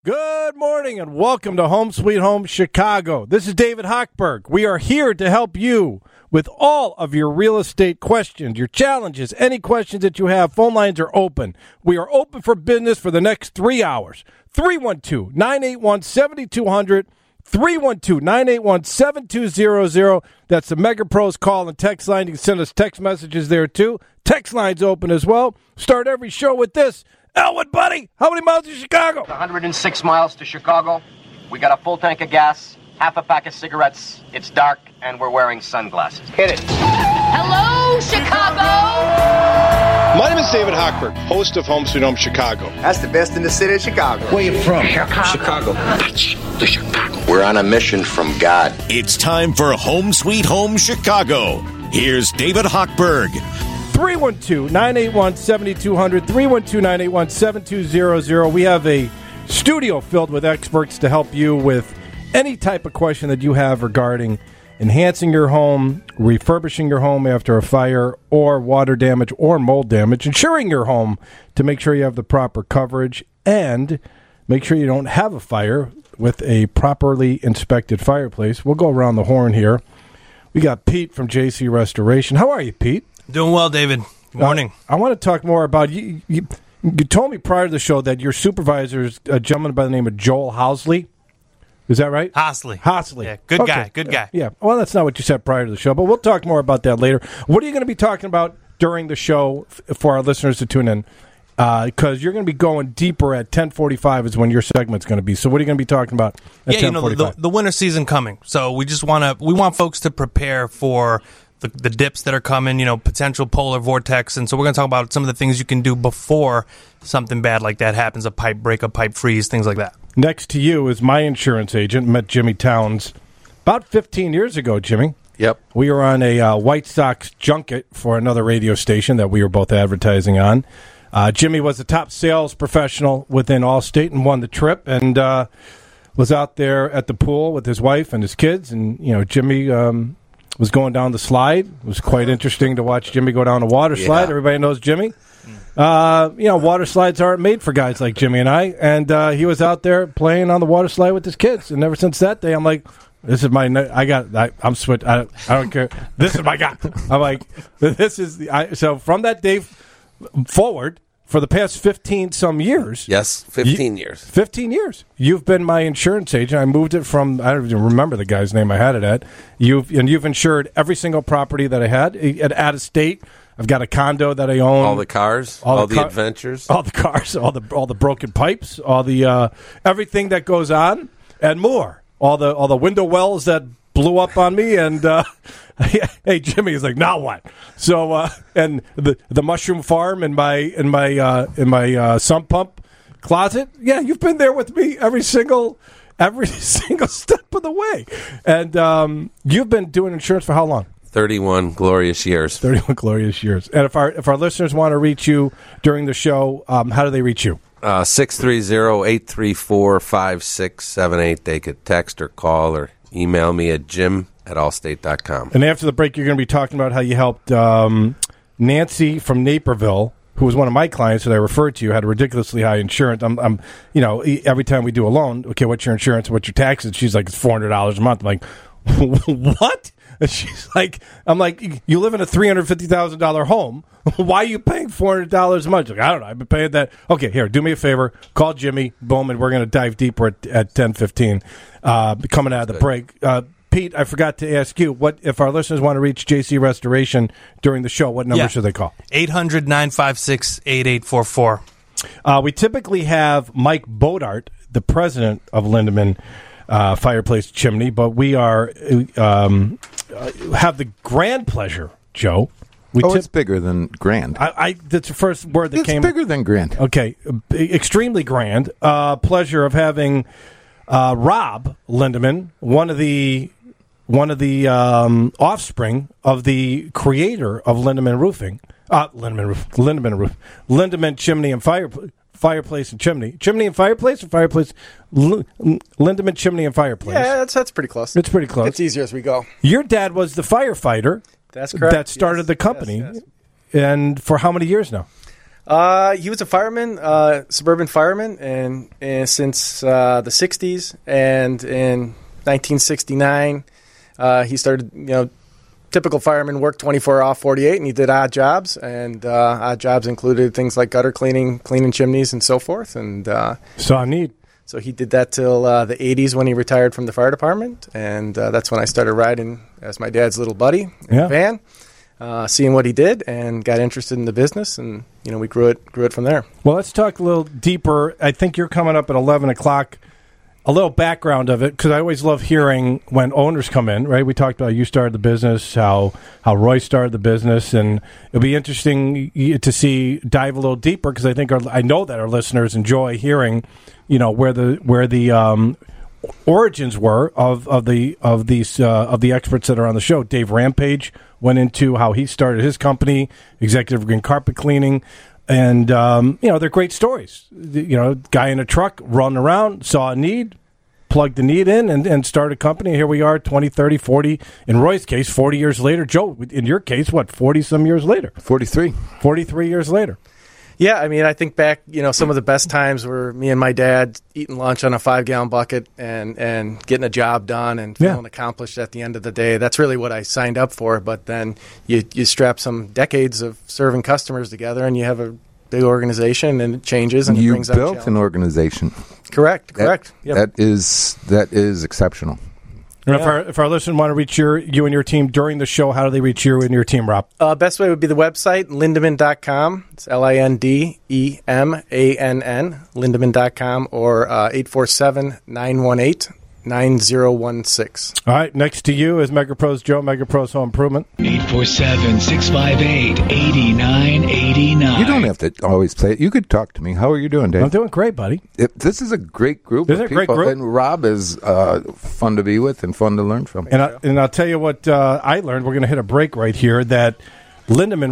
Good morning and welcome to Home Sweet Home Chicago. This is David Hochberg. We are here to help you with all of your real estate questions, your challenges, any questions that you have. Phone lines are open. We are open for business for the next 3 hours. 312-981-7200, 312-981-7200. That's the Mega Pros call and text line. You can send us text messages there too. Text line's open as well. Start every show with this. Elwood, buddy, how many miles to Chicago? 106 miles to Chicago. We got a full tank of gas, half a pack of cigarettes. It's dark, and we're wearing sunglasses. Hit it. Hello, Chicago! My name is David Hochberg, host of Home Sweet Home Chicago. That's the best in the city of Chicago. Where you from? Chicago. That's the Chicago. We're on a mission from God. It's time for Home Sweet Home Chicago. Here's David Hochberg. 312-981-7200, 312-981-7200. We have a studio filled with experts to help you with any type of question that you have regarding enhancing your home, refurbishing your home after a fire or water damage or mold damage, insuring your home to make sure you have the proper coverage, and make sure you don't have a fire with a properly inspected fireplace. We'll go around the horn here. We got Pete from JC Restoration. How are you, Pete? Doing well, David. Good morning. I want to talk more about you. You told me prior to the show that your supervisor is a gentleman by the name of Joel Housley. Is that right? Housley. Yeah, good guy. Good guy. Yeah. Well, that's not what you said prior to the show, but we'll talk more about that later. What are you going to be talking about during the show for our listeners to tune in? Because you're going to be going deeper at 10:45 is when your segment's going to be. So what are you going to be talking about at 10:45? The winter season coming. So we want folks to prepare for the dips that are coming, potential polar vortex. And so we're going to talk about some of the things you can do before something bad like that happens, a pipe break, a pipe freeze, things like that. Next to you is my insurance agent, met Jimmy Towns about 15 years ago, Jimmy. Yep. We were on a White Sox junket for another radio station that we were both advertising on. Jimmy was the top sales professional within Allstate and won the trip, and was out there at the pool with his wife and his kids. And, Jimmy was going down the slide. It was quite interesting to watch Jimmy go down a water slide. Yeah. Everybody knows Jimmy. Water slides aren't made for guys like Jimmy and I. And he was out there playing on the water slide with his kids. And ever since that day, I'm like, this is my. I'm switch. I don't care. This is my guy. I'm like, this is the. So from that day forward, for the past 15-some years. Yes, 15 years. 15 years. You've been my insurance agent. I moved it from, I don't even remember the guy's name I had it at. You've insured every single property that I had out of state. I've got a condo that I own. All the cars, all the adventures. All the cars, all the broken pipes, all the everything that goes on and more. All the window wells that blew up on me, and hey, Jimmy is like, now what? So and the mushroom farm in my sump pump closet. Yeah, you've been there with me every single step of the way. And you've been doing insurance for how long? 31 glorious years. 31 glorious years. And if our listeners want to reach you during the show, how do they reach you? 630-834-5678. They could text or call or email me at jim@allstate.com. And after the break, you're going to be talking about how you helped Nancy from Naperville, who was one of my clients that I referred to, had a ridiculously high insurance. I'm every time we do a loan, okay, what's your insurance? What's your taxes? She's like, it's $400 a month. I'm like, what? And she's like, I'm like, you live in a $350,000 home. Why are you paying $400 a month? Like, I don't know. I've been paying that. Okay, here, do me a favor. Call Jimmy. Boom, and we're going to dive deeper at 10:15. Coming out of the break. Pete, I forgot to ask you, what if our listeners want to reach JC Restoration during the show, what number should they call? 800-956-8844. We typically have Mike Bodart, the president of Lindeman Fireplace Chimney, but we are have the grand pleasure, Joe. It's bigger than grand. That's the first word that came. It's bigger than grand. Okay, extremely grand. Pleasure of having Rob Lindeman, one of the offspring of the creator of Lindeman Roofing, Lindeman Chimney and Fireplace and Chimney. Chimney and Fireplace, or Fireplace? Lindeman Chimney and Fireplace. Yeah, that's pretty close. It's pretty close. It's easier as we go. Your dad was the firefighter. That's correct. That started the company. Yes. And for how many years now? He was a fireman, suburban fireman, and since the 60s, and in 1969, he started, typical fireman work 24 off 48, and he did odd jobs, and odd jobs included things like gutter cleaning chimneys, and so forth. And saw a need. So he did that till the 80s when he retired from the fire department, and that's when I started riding as my dad's little buddy in the van. Seeing what he did, and got interested in the business, and we grew it from there. Well, let's talk a little deeper. I think you're coming up at 11 o'clock. A little background of it, because I always love hearing when owners come in. Right, we talked about you started the business, how Roy started the business, and it'll be interesting to dive a little deeper, because I know that our listeners enjoy hearing, where the origins were of the experts that are on the show. Dave Rampage went into how he started his company, Executive Green Carpet Cleaning, and they're great stories. Guy in a truck running around, saw a need, plugged the need in, and started a company. Here we are 20, 30, 40, in Roy's case, 40 years later. Joe, in your case, 40-some years later? 43 years later. Yeah, I think back, some of the best times were me and my dad eating lunch on a 5-gallon bucket and getting a job done and feeling accomplished at the end of the day. That's really what I signed up for. But then you strap some decades of serving customers together, and you have a big organization, and it changes, and you it brings out built an organization. Correct. Yep. That is exceptional. And if our listeners want to reach you and your team during the show, how do they reach you and your team, Rob? Best way would be the website, lindemann.com. It's Lindemann, lindemann.com, or 847-918-9016. All right, next to you is MegaPros Joe, MegaPros Home Improvement. 847-658-8989. You don't have to always play it. You could talk to me. How are you doing, Dave? I'm doing great, buddy. This is a great group of people. And Rob is fun to be with and fun to learn from. And I'll tell you what I learned. We're going to hit a break right here. That Lindemann,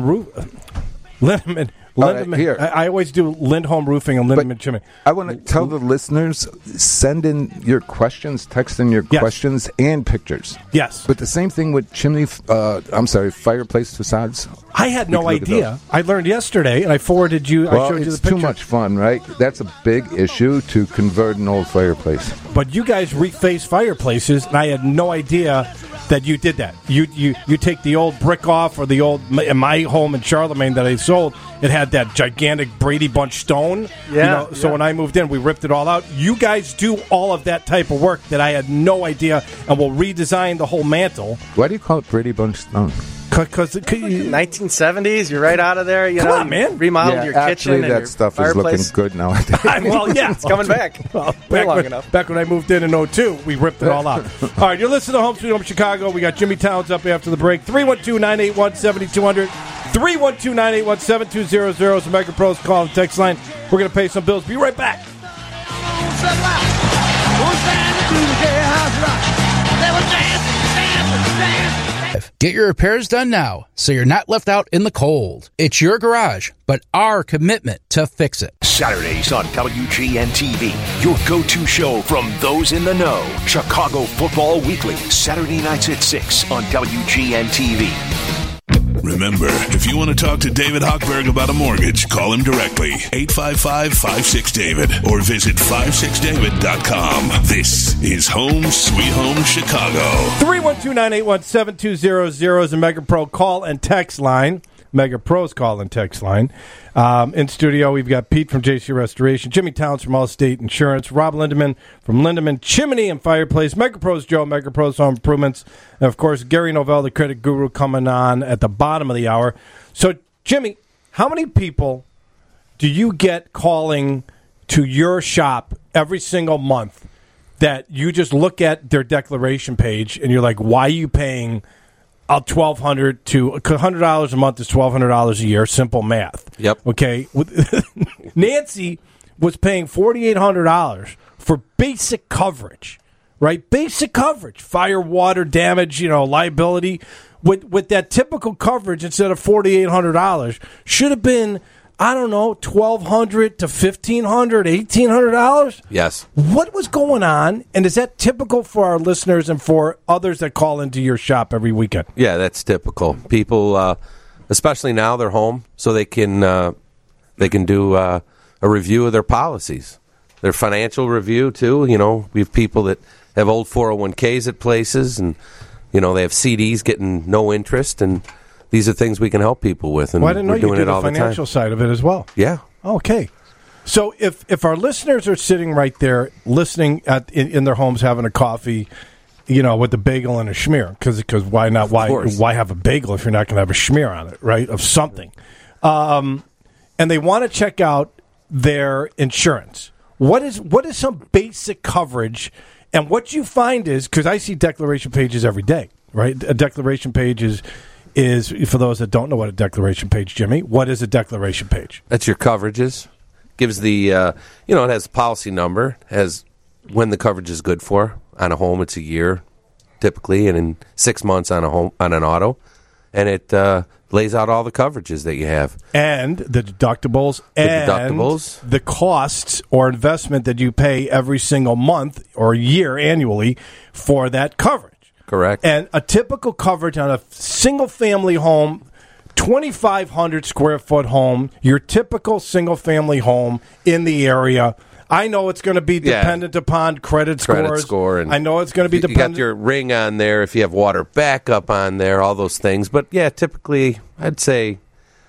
here. I always do Lindholm Roofing and Lindemann Chimney. I want to tell the listeners, send in your questions, text in your questions and pictures. Yes. But the same thing with fireplace facades. I had no idea. I learned yesterday, and I forwarded you. Well, I showed you the it's picture. too much fun, right? That's a big issue to convert an old fireplace. But you guys reface fireplaces, and I had no idea that you did that. You take the old brick off, or the old, in my home in Charlemagne that I sold, it had that gigantic Brady Bunch stone. So when I moved in, we ripped it all out. You guys do all of that type of work that I had no idea, and we'll redesign the whole mantle. Why do you call it Brady Bunch stone? Because 1970s, you're right out of there. Come on, man. Remodeled your kitchen and that stuff fireplace. Is looking good nowadays. Well, yeah. It's coming back. Back when I moved in 2002, we ripped it all out. All right, you're listening to Home Sweet Home Chicago. We got Jimmy Towns up after the break. 312-981-7200. 312-981-7200 is the MegaPros call and text line. We're going to pay some bills. Be right back. Get your repairs done now so you're not left out in the cold. It's your garage, but our commitment to fix it. Saturdays on WGN-TV, your go-to show from those in the know. Chicago Football Weekly, Saturday nights at 6 on WGN-TV. Remember, if you want to talk to David Hochberg about a mortgage, call him directly, 855-56-DAVID, or visit 56david.com. This is Home Sweet Home Chicago. 312-981-7200 is a MegaPro call and text line. MegaPro's call and text line. In studio, we've got Pete from JC Restoration, Jimmy Towns from Allstate Insurance, Rob Lindemann from Lindemann Chimney and Fireplace, MegaPro's Joe, MegaPro's Home Improvements, and, of course, Gary Novell, the credit guru, coming on at the bottom of the hour. So, Jimmy, how many people do you get calling to your shop every single month that you just look at their declaration page and you're like, why are you paying $1,200 to $100 a month is $1,200 a year? Simple math. Yep. Okay. Nancy was paying $4,800 for basic coverage, right? Basic coverage, fire, water, damage, liability. With that typical coverage, instead of $4,800, should have been, I don't know, $1,200 to $1,500, $1,800. Yes. What was going on, and is that typical for our listeners and for others that call into your shop every weekend? Yeah, that's typical. People, especially now, they're home, so they can They can do a review of their policies, their financial review, too. We have people that have old 401ks at places, and, they have CDs getting no interest, and these are things we can help people with, and I didn't know we're doing you did it all the the time. financial side of it as well. Yeah. Okay. So if our listeners are sitting right there listening in their homes having a coffee, with a bagel and a schmear, because why not? Why have a bagel if you're not going to have a schmear on it, right? Of something, and they want to check out their insurance. What is some basic coverage? And what you find is, because I see declaration pages every day, right? A declaration page is for those that don't know what a declaration page, Jimmy. What is a declaration page? That's your coverages. Gives the it has a policy number, has when the coverage is good for. On a home, it's a year, typically, and in 6 months on an auto, and it lays out all the coverages that you have, and the deductibles, the costs or investment that you pay every single month or year annually for that coverage. Correct. And a typical coverage on a single-family home, 2,500 square foot home, your typical single-family home in the area. I know it's going to be dependent upon credit score, and I know it's going to be dependent. You got your ring on there if you have water backup on there, all those things. But typically I'd say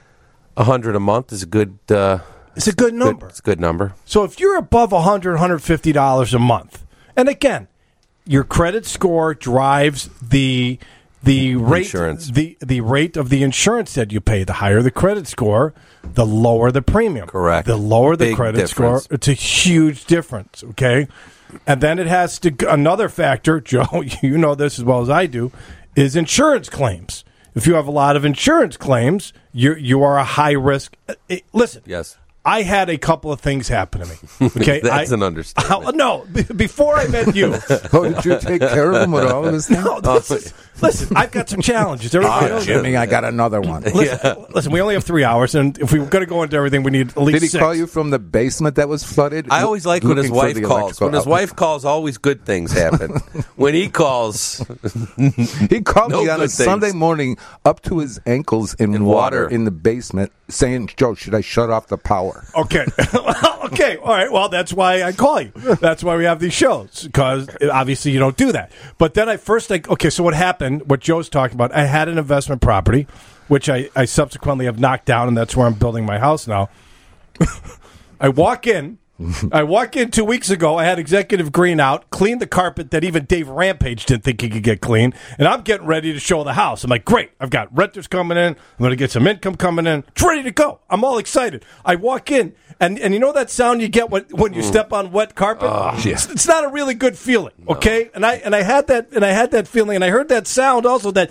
$100 a month is a good. It's a good number. It's a good number. So if you're above $100, $150 a month, and again, your credit score drives the rate, insurance. the rate of the insurance that you pay. The higher the credit score, the lower the premium. Correct. The lower the Big credit difference. score, it's a huge difference. Okay, and then it has to another factor, Joe. You know this as well as I do, is insurance claims. If you have a lot of insurance claims, you are a high risk. Listen. Yes. I had a couple of things happen to me. Okay, That's an understatement. No, before I met you. Did you take care of them with all of this? No, listen, I've got some challenges. Jimmy, I got another one. Listen, we only have 3 hours, and if we were going to go into everything, we need at least Did he 6. call you from the basement that was flooded? I always like when his wife calls. When his wife calls, always good things happen. When he calls, he called me on a Sunday morning up to his ankles in water in the basement, saying, "Joe, should I shut off the power?" Okay. Okay. All right. Well, that's why I call you. That's why we have these shows, because obviously you don't do that. But then so what happened, what Joe's talking about, I had an investment property, which I subsequently have knocked down, and that's where I'm building my house now. I walk in 2 weeks ago. I had Executive Green out, cleaned the carpet that even Dave Rampage didn't think he could get clean, and I'm getting ready to show the house. I'm like, great, I've got renters coming in. I'm going to get some income coming in. It's ready to go. I'm all excited. I walk in, and you know that sound you get when you step on wet carpet? It's not a really good feeling, okay? And I had that feeling, and I heard that sound also, that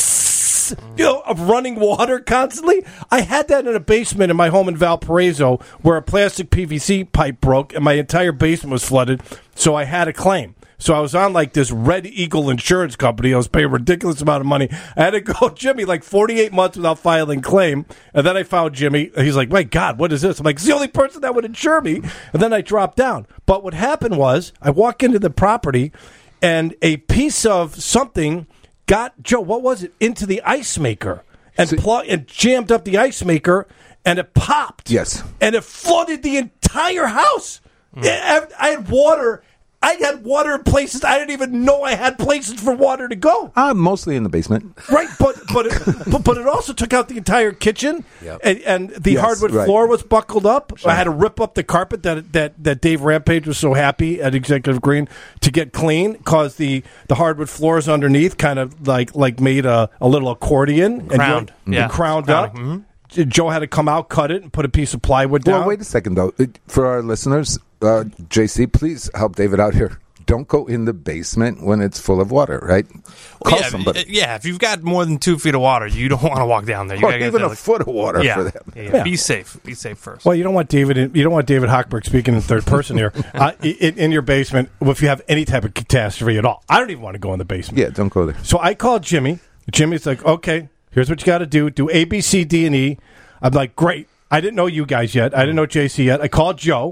of running water constantly. I had that in a basement in my home in Valparaiso where a plastic PVC pipe broke and my entire basement was flooded, so I had a claim. So I was on like this Red Eagle insurance company. I was paying a ridiculous amount of money. I had to go, Jimmy, like 48 months without filing claim. And then I found Jimmy. He's like, my God, what is this? I'm like, it's the only person that would insure me. And then I dropped down. But what happened was I walk into the property and a piece of something got, Joe, what was it, into the ice maker and jammed up the ice maker, and it popped. Yes. And it flooded the entire house. I had water. I had water in places I didn't even know I had places for water to go. Mostly in the basement. Right, but it also took out the entire kitchen, and the hardwood floor was buckled up. Sure. I had to rip up the carpet that Dave Rampage was so happy at Executive Green to get clean, because the hardwood floors underneath kind of like made a little accordion. Crowned. Crowned up. Mm-hmm. Joe had to come out, cut it, and put a piece of plywood down. Well, wait a second, though. For our listeners, JC, please help David out here. Don't go in the basement when it's full of water, right? Call somebody. Yeah, if you've got more than 2 feet of water, you don't want to walk down there. You or even a foot of water for that. Yeah. Be safe. Be safe first. Well, you don't want David Hochberg speaking in third person here in your basement if you have any type of catastrophe at all. I don't even want to go in the basement. Yeah, don't go there. So I called Jimmy. Jimmy's like, okay, here's what you got to do. Do A, B, C, D, and E. I'm like, great. I didn't know you guys yet. I didn't know JC yet. I called Joe.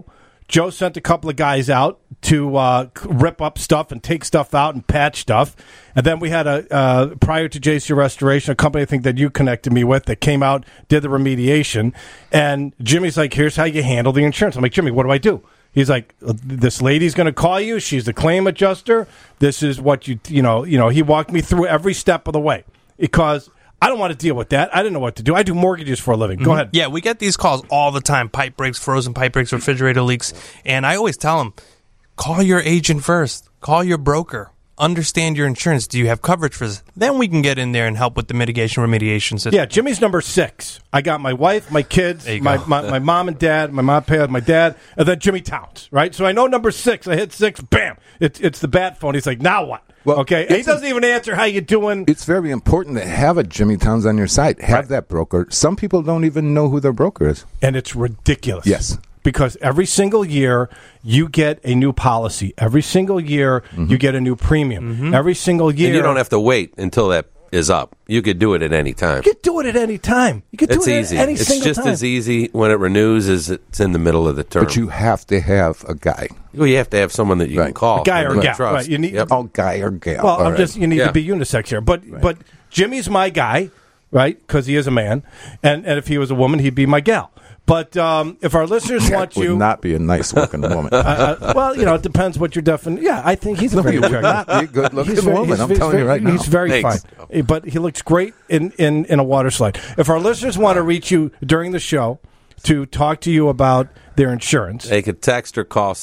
Joe sent a couple of guys out to rip up stuff and take stuff out and patch stuff. And then we had prior to JC Restoration, a company I think that you connected me with that came out, did the remediation. And Jimmy's like, here's how you handle the insurance. I'm like, Jimmy, what do I do? He's like, this lady's going to call you. She's the claim adjuster. This is what he walked me through every step of the way because I don't want to deal with that. I didn't know what to do. I do mortgages for a living. Go ahead. Yeah, we get these calls all the time. Pipe breaks, frozen pipe breaks, refrigerator leaks. And I always tell them, call your agent first. Call your broker. Understand your insurance. Do you have coverage for this? Then we can get in there and help with the mitigation remediation system. Yeah, Jimmy's number 6. I got my wife, my kids, my mom and dad, my dad, and then Jimmy Towns, right? So I know number 6. I hit 6, bam. It's the bat phone. He's like, now what? Well, okay, and he doesn't even answer how you doing. It's very important to have a Jimmy Towns on your side. Have that broker. Some people don't even know who their broker is. And it's ridiculous. Yes. Because every single year you get a new policy. Every single year you get a new premium. Every single year. And you don't have to wait until that is up. You could do it at any time. You could do it at any time. You could do it easy. at any single time. It's just as easy when it renews as it's in the middle of the term. But you have to have a guy. Well, you have to have someone that you can call. A guy or a gal. Trust. Right. You need guy or gal. Well, you need to be unisex here. But Jimmy's my guy, right? Because he is a man. And if he was a woman, he'd be my gal. But if our listeners want you... would not be a nice-looking woman. Well, it depends what your definition... Yeah, I think he's a very attractive... not be a good-looking woman. I'm telling you right now. He's very fine. But he looks great in a water slide. If our listeners want to reach you during the show to talk to you about their insurance... They could text or call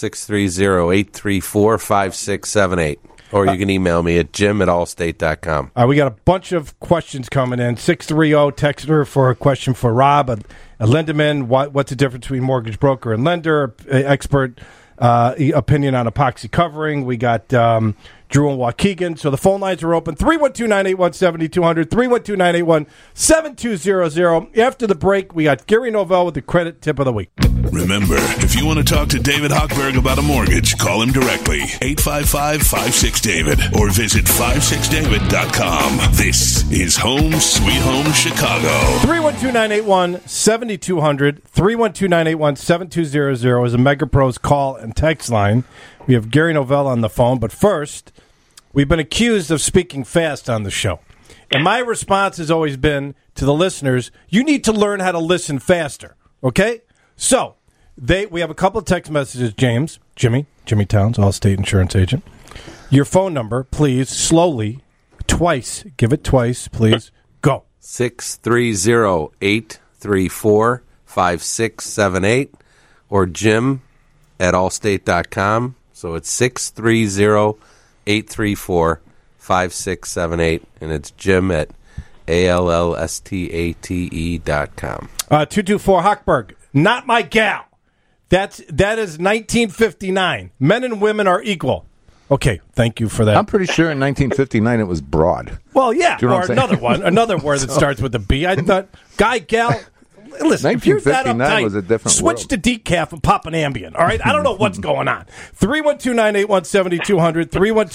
630-834-5678. Or you can email me at jim@allstate.com. We got a bunch of questions coming in. 630 texter for a question for Rob. A Lindemann, what's the difference between mortgage broker and lender? Expert opinion on epoxy covering. We got Drew and Waukegan. So the phone lines are open. 312-981-7200, 312-981-7200. After the break, we got Gary Novell with the credit tip of the week. Remember, if you want to talk to David Hochberg about a mortgage, call him directly, 855-56-DAVID, or visit 56david.com. This is Home Sweet Home Chicago. 312-981-7200, 312-981-7200 is a Mega Pros call and text line. We have Gary Novell on the phone, but first, we've been accused of speaking fast on the show. And my response has always been to the listeners, you need to learn how to listen faster, okay? So, we have a couple of text messages, Jimmy Towns, Allstate insurance agent. Your phone number, please, slowly, twice. Give it twice, please. Go. 630-834-5678 or jim@allstate.com. So it's 630-834-5678, and it's jim@allstate.com. 224 Hochberg. Not my gal. That is 1959. Men and women are equal. Okay, thank you for that. I'm pretty sure in 1959 it was broad. Well, yeah, you know or another word that starts with a B. I thought guy, gal. Listen, if you're that uptight, was a different switch world. to decaf and pop an Ambien. All right, I don't know what's going on. 312-981-7200,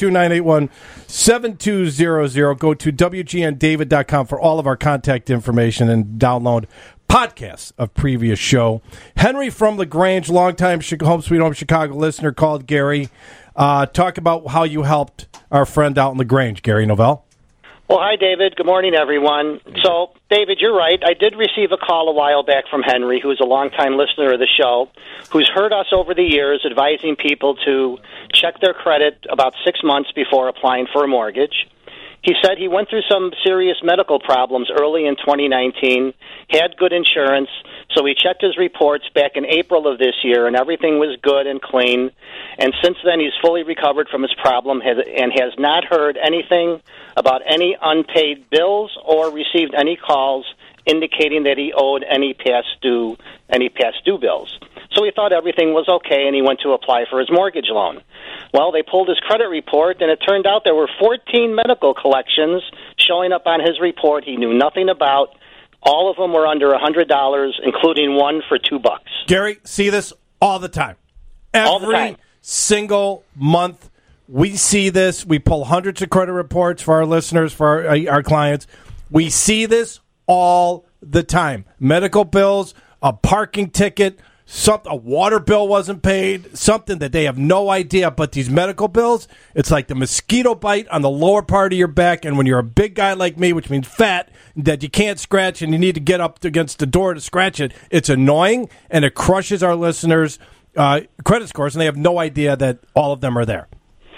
312-981-7200. Go to WGNDavid.com for all of our contact information and download podcasts of previous show. Henry from LaGrange, longtime Home Sweet Home Chicago listener, called Gary. Talk about how you helped our friend out in LaGrange, Gary Novell. Well, hi, David. Good morning, everyone. So, David, you're right. I did receive a call a while back from Henry, who's a longtime listener of the show, who's heard us over the years advising people to check their credit about 6 months before applying for a mortgage. He said he went through some serious medical problems early in 2019, had good insurance, so he checked his reports back in April of this year, and everything was good and clean. And since then, he's fully recovered from his problem and has not heard anything about any unpaid bills or received any calls indicating that he owed any past due bills. So he thought everything was okay, and he went to apply for his mortgage loan. Well, they pulled his credit report, and it turned out there were 14 medical collections showing up on his report he knew nothing about. All of them were under $100, including one for $2. Gary, see this all the time. Every single month, we see this. We pull hundreds of credit reports for our listeners, for our clients. We see this all the time. Medical bills, a parking ticket, a water bill wasn't paid, something that they have no idea. But these medical bills, it's like the mosquito bite on the lower part of your back. And when you're a big guy like me, which means fat, that you can't scratch and you need to get up against the door to scratch it, it's annoying and it crushes our listeners' credit scores, and they have no idea that all of them are there.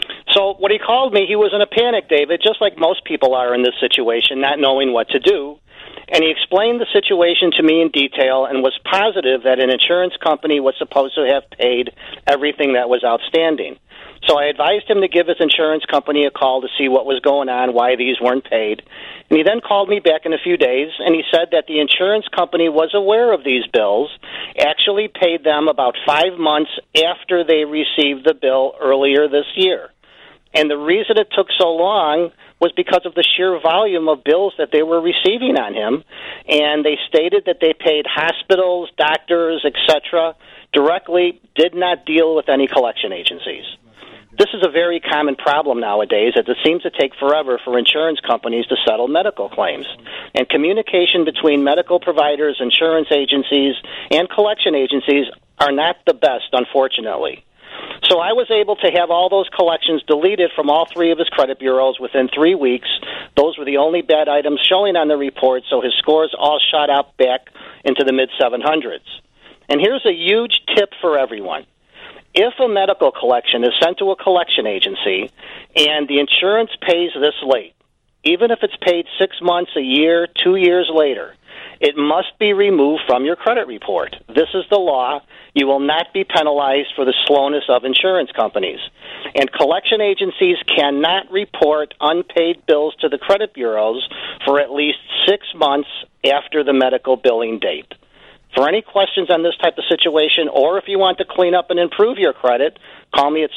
So when he called me, he was in a panic, David, just like most people are in this situation, not knowing what to do. And he explained the situation to me in detail and was positive that an insurance company was supposed to have paid everything that was outstanding. So I advised him to give his insurance company a call to see what was going on, why these weren't paid. And he then called me back in a few days, and he said that the insurance company was aware of these bills, actually paid them about 5 months after they received the bill earlier this year. And the reason it took so long was because of the sheer volume of bills that they were receiving on him. And they stated that they paid hospitals, doctors, etc., directly, did not deal with any collection agencies. This is a very common problem nowadays, as it seems to take forever for insurance companies to settle medical claims. And communication between medical providers, insurance agencies, and collection agencies are not the best, unfortunately. So I was able to have all those collections deleted from all 3 of his credit bureaus within 3 weeks. Those were the only bad items showing on the report, so his scores all shot up back into the mid-700s. And here's a huge tip for everyone. If a medical collection is sent to a collection agency and the insurance pays this late, even if it's paid 6 months, a year, 2 years later, it must be removed from your credit report. This is the law. You will not be penalized for the slowness of insurance companies. And collection agencies cannot report unpaid bills to the credit bureaus for at least 6 months after the medical billing date. For any questions on this type of situation, or if you want to clean up and improve your credit, call me at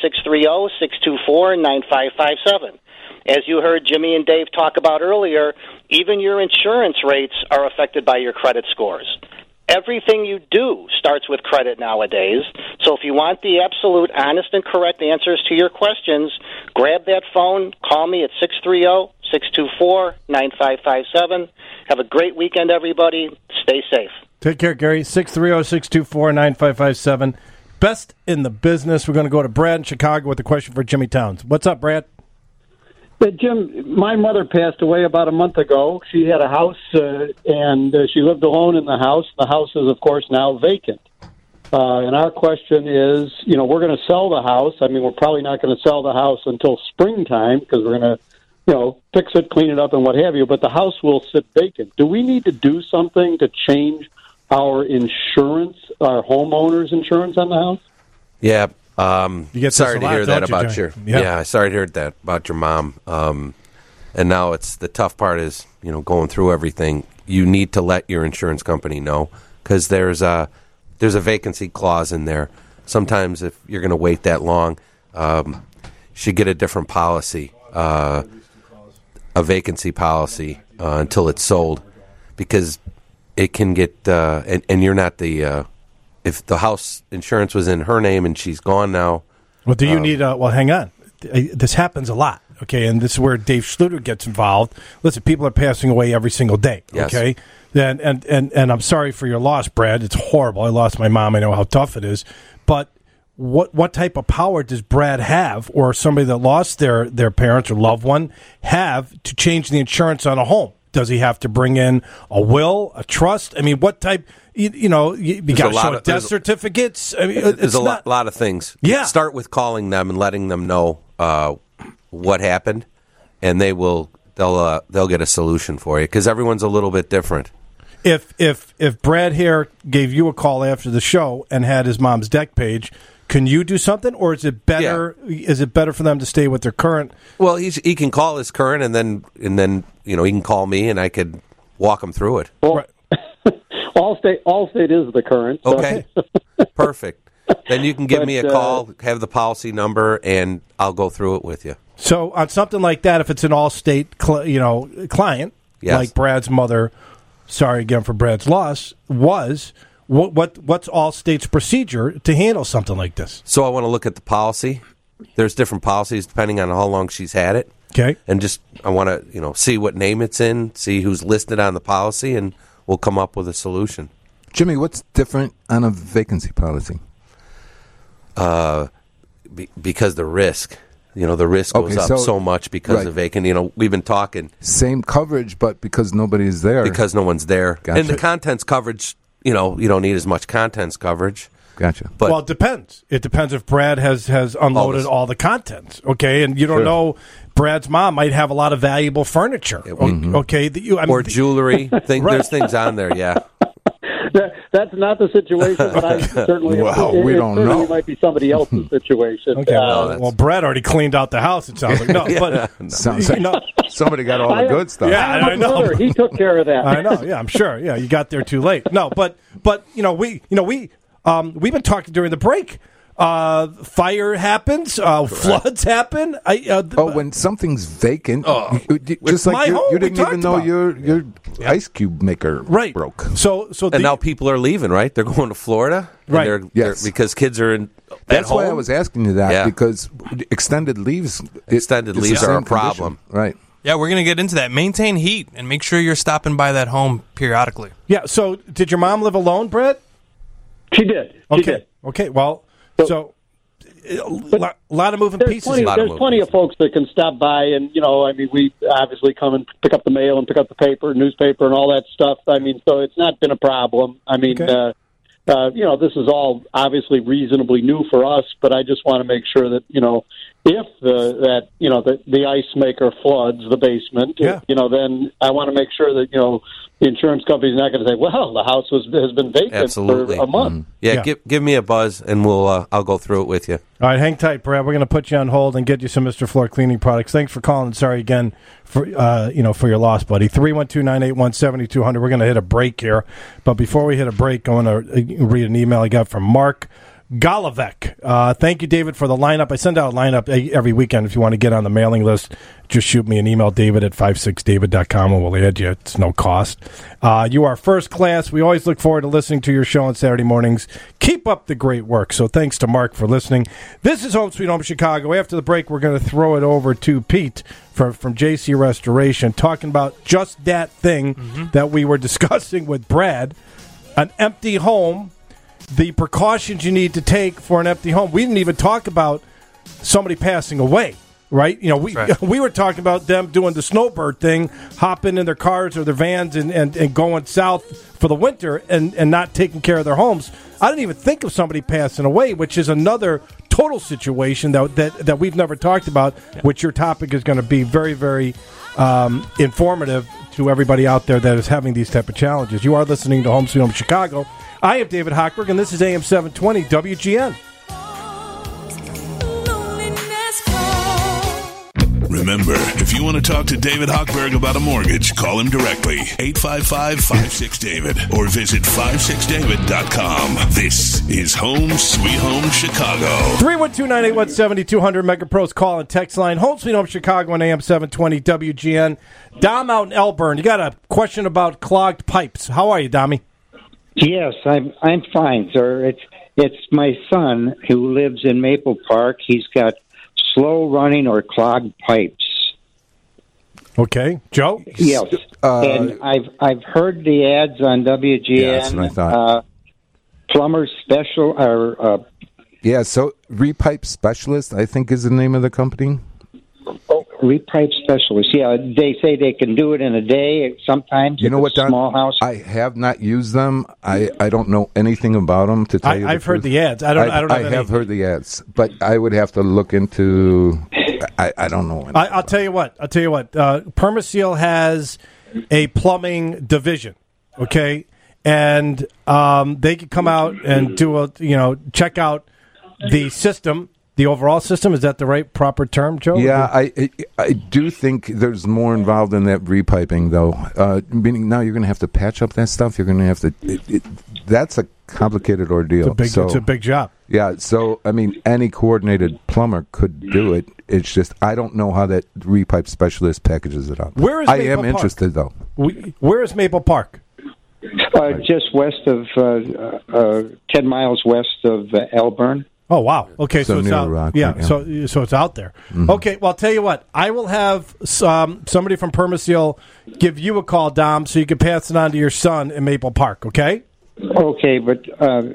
630-624-9557. As you heard Jimmy and Dave talk about earlier, even your insurance rates are affected by your credit scores. Everything you do starts with credit nowadays. So if you want the absolute honest and correct answers to your questions, grab that phone, call me at 630-624-9557. Have a great weekend, everybody. Stay safe. Take care, Gary. 630-624-9557. Best in the business. We're going to go to Brad in Chicago with a question for Jimmy Towns. What's up, Brad? Jim, my mother passed away about a month ago. She had a house, and she lived alone in the house. The house is, of course, now vacant. And our question is, we're going to sell the house. I mean, we're probably not going to sell the house until springtime because we're going to, fix it, clean it up, and what have you. But the house will sit vacant. Do we need to do something to change our insurance, our homeowner's insurance on the house? Yeah. You get sorry to hear that about your. Yeah, sorry to hear that about your mom. And now it's the tough part is going through everything. You need to let your insurance company know because there's a vacancy clause in there. Sometimes if you're going to wait that long, you should get a different policy, a vacancy policy until it's sold, because it can get and you're not the. If the house insurance was in her name and she's gone now. Well, do you need well, hang on. This happens a lot, okay? And this is where Dave Schluter gets involved. Listen, people are passing away every single day, okay? Yes. And I'm sorry for your loss, Brad. It's horrible. I lost my mom. I know how tough it is. But what type of power does Brad have, or somebody that lost their parents or loved one, have to change the insurance on a home? Does he have to bring in a will, a trust? I mean, what type... You got to show death certificates. I mean, there's a lot of things. Yeah. Start with calling them and letting them know what happened, and they'll get a solution for you because everyone's a little bit different. If Brad here gave you a call after the show and had his mom's deck page, can you do something, or is it better? Yeah. Is it better for them to stay with their current? Well, he can call his current, and then he can call me, and I could walk him through it. Well, right. Allstate is the current. So. Okay, perfect. Then you can give me a call, have the policy number, and I'll go through it with you. So on something like that, if it's an Allstate, client, yes. Like Brad's mother, sorry again for Brad's loss, what's Allstate's procedure to handle something like this? So I want to look at the policy. There's different policies depending on how long she's had it. Okay, and I want to see what name it's in, see who's listed on the policy, and we'll come up with a solution. Jimmy, what's different on a vacancy policy? Because the risk. The risk goes up so much because of vacant. We've been talking. Same coverage, but because nobody's there. Because no one's there. Gotcha. And the contents coverage, you don't need as much contents coverage. Gotcha. But well, it depends. It depends if Brad has unloaded all the contents, okay? And you don't know, Brad's mom might have a lot of valuable furniture, okay? Or jewelry. There's things on there, yeah. That's not the situation, but I certainly we don't know. It might be somebody else's situation. Okay, well, Brad already cleaned out the house, it sounds like. No, but somebody got all the good stuff. Yeah, I know. He took care of that. I know. Yeah, I'm sure. Yeah, you got there too late. No, but we've been talking during the break. Fire happens, floods happen. When something's vacant, just like you didn't even know your ice cube maker broke. So now people are leaving, right? They're going to Florida, right? Yes, because kids are in. That's why I was asking you that because extended leaves are a problem, right? Yeah, we're going to get into that. Maintain heat and make sure you're stopping by that home periodically. Yeah. So, did your mom live alone, Brett? She did. Okay. Well. So, a lot of moving pieces. There's plenty of folks that can stop by, and we obviously come and pick up the mail and pick up the paper, newspaper, and all that stuff. So it's not been a problem. This is all obviously reasonably new for us, but I just want to make sure that if the ice maker floods the basement, then I want to make sure that the insurance company's not going to say, "Well, the house has been vacant for a month." Yeah, give me a buzz and I'll go through it with you. All right, hang tight, Brad. We're going to put you on hold and get you some Mr. Floor cleaning products. Thanks for calling. Sorry again for for your loss, buddy. 312-981-7200. We're going to hit a break here, but before we hit a break, I want to read an email I got from Mark Golovec. Thank you, David, for the lineup. I send out a lineup every weekend. If you want to get on the mailing list, just shoot me an email, David at 56david.com, and we'll add you. It's no cost. You are first class. We always look forward to listening to your show on Saturday mornings. Keep up the great work. So thanks to Mark for listening. This is Home Sweet Home Chicago. After the break, we're going to throw it over to Pete from JC Restoration, talking about just that thing that we were discussing with Brad, an empty home, the precautions you need to take for an empty home. We didn't even talk about somebody passing away, right? We were talking about them doing the snowbird thing, hopping in their cars or their vans and going south for the winter and not taking care of their homes. I didn't even think of somebody passing away, which is another total situation that we've never talked about, which your topic is going to be very, very informative to everybody out there that is having these type of challenges. You are listening to Home Sweet Home Chicago. I am David Hochberg, and this is AM 720 WGN. Remember, if you want to talk to David Hochberg about a mortgage, call him directly, 855-56-DAVID, or visit 56david.com. This is Home Sweet Home Chicago. 312-981-7200, Mega Pros call and text line. Home Sweet Home Chicago on AM 720 WGN. Dom out in Elburn, you got a question about clogged pipes. How are you, Dommy? Yes, I'm fine, sir. It's my son who lives in Maple Park. He's got slow running or clogged pipes. Okay, Joe. Yes, and I've heard the ads on WGN. Yeah, that's what I thought. Plumber Special or so Repipe Specialist, I think, is the name of the company. Repipe Specialist. Yeah, they say they can do it in a day. Sometimes, you know what, Don? Small house. I have not used them. I don't know anything about them. To tell you, I've heard the ads. I have heard the ads, but I would have to look into. I don't know. I'll tell you what. Permaseal has a plumbing division. Okay, and they could come out and do check out the system. The overall system, is that the right proper term, Joe? Yeah, I do think there's more involved in that repiping, though. Meaning now you're going to have to patch up that stuff. You're going to have to. That's a complicated ordeal. It's a big job. Yeah, so any coordinated plumber could do it. It's just I don't know how that repipe specialist packages it up. Where is I Maple am Park? Interested though. Where is Maple Park? Just west of 10 miles west of Elburn. Oh, wow. Okay, so it's out. Rock, yeah, so it's out there. Mm-hmm. Okay, well, I'll tell you what. I will have somebody from Permaseal give you a call, Dom, so you can pass it on to your son in Maple Park, okay? Okay, but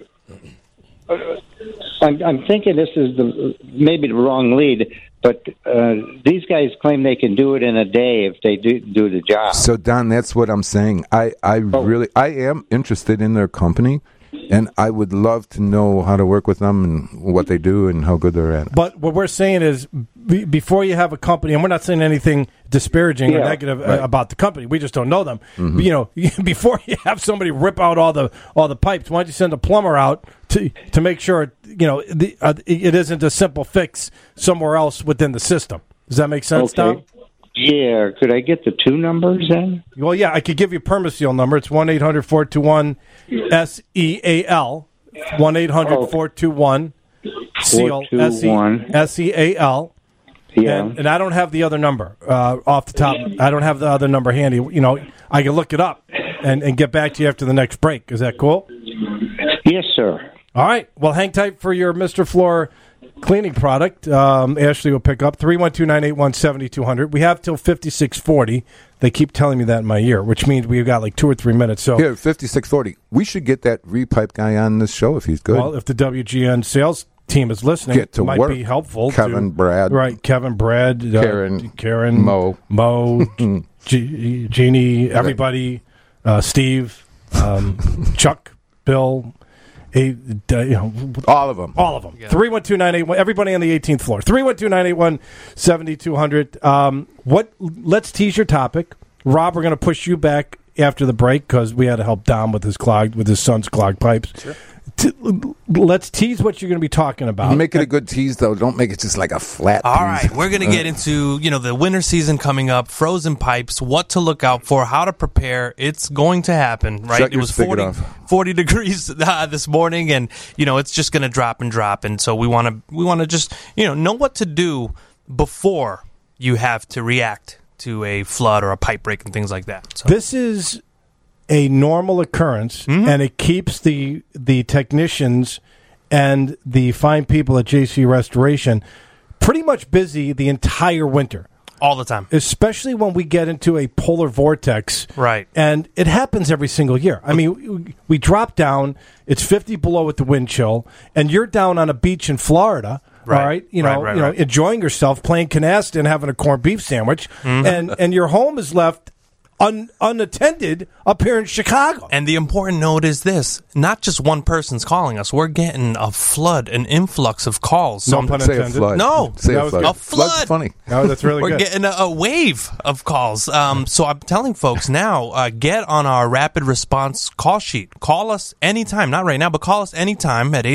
I'm thinking this is maybe the wrong lead, but these guys claim they can do it in a day if they do the job. So, Don, that's what I'm saying. I am interested in their company, and I would love to know how to work with them and what they do and how good they're at it. But what we're saying is, before you have a company, and we're not saying anything disparaging or negative about the company, we just don't know them. Mm-hmm. You know, before you have somebody rip out all the pipes, why don't you send a plumber out to make sure it isn't a simple fix somewhere else within the system? Does that make sense, Tom? Yeah. Could I get the two numbers then? Well, yeah, I could give you Permaseal number. It's 1-800-421-SEAL. 1-800-421-SEAL. SEAL. Yeah. And I don't have the other number off the top. I don't have the other number handy. You know, I can look it up and get back to you after the next break. Is that cool? Yes, sir. All right. Well, hang tight for your Mr. Floor cleaning product. Ashley will pick up 312-981-7200. We have till 5640. They keep telling me that in my ear, which means we've got like 2 or 3 minutes. So here, 5640. We should get that repipe guy on this show if he's good. Well, if the WGN sales team is listening, it might work. be helpful. Brad. Right, Kevin, Brad, Karen, Mo, Jeannie, everybody, Steve, Chuck, Bill, all of them. 312-981. Everybody on the 18th floor. 312-981-7200. Let's tease your topic, Rob. We're going to push you back after the break because we had to help Dom with his son's clogged pipes. Sure. Let's tease what you're going to be talking about. Make it a good tease, though. Don't make it just like a flat All tease. right, we're going to get into the winter season coming up, frozen pipes, what to look out for, how to prepare. It's going to happen, right? Shut It was 40 degrees this morning, and it's just going to drop and drop. And so we want to just know what to do before you have to react to a flood or a pipe break and things like that. So. This is a normal occurrence, and it keeps the technicians and the fine people at JC Restoration pretty much busy the entire winter. All the time. Especially when we get into a polar vortex. Right. And it happens every single year. I mean, we drop down, it's 50 below with the wind chill, and you're down on a beach in Florida. Right. All right, enjoying yourself, playing canasta and having a corned beef sandwich, and your home is left unattended up here in Chicago. And the important note is this: not just one person's calling us. We're getting a flood, an influx of calls. No pun intended. Say a flood. No, say a flood. A flood. Flood's funny. No, that's really We're good. getting a wave of calls. So I'm telling folks now, get on our rapid response call sheet. Call us anytime, not right now, but call us anytime at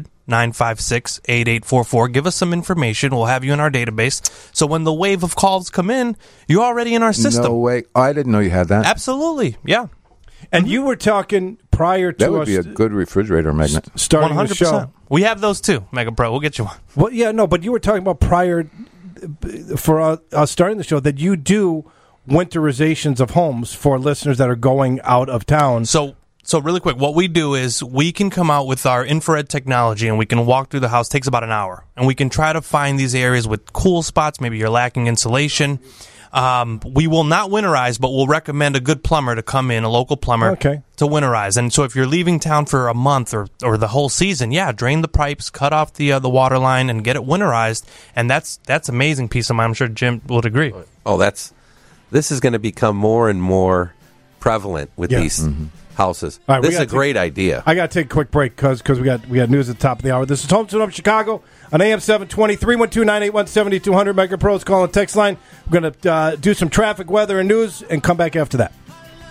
800-956-8844. Give us some information. We'll have you in our database. So when the wave of calls come in, you're already in our system. No way. I didn't know you had that. Absolutely. Yeah. And you were talking prior to that would us be a good refrigerator magnet. Starting 100%. the show. We have those too, Mega Pro. We'll get you one. Well, yeah, no, but you were talking about prior for us starting the show that you do winterizations of homes for listeners that are going out of town. So really quick, what we do is we can come out with our infrared technology and we can walk through the house. It takes about an hour. And we can try to find these areas with cool spots. Maybe you're lacking insulation. We will not winterize, but we'll recommend a good plumber to come in, a local plumber, to winterize. And so if you're leaving town for a month or the whole season, drain the pipes, cut off the water line, and get it winterized. And that's amazing peace of mind. I'm sure Jim would agree. Oh, this is going to become more and more prevalent with these houses. All right, this is a great idea. I got to take a quick break because we got news at the top of the hour. This is Home Sweet Home Chicago on AM 720, 312-981-7200. Mega Pros call and text line. We're going to do some traffic, weather, and news, and come back after that.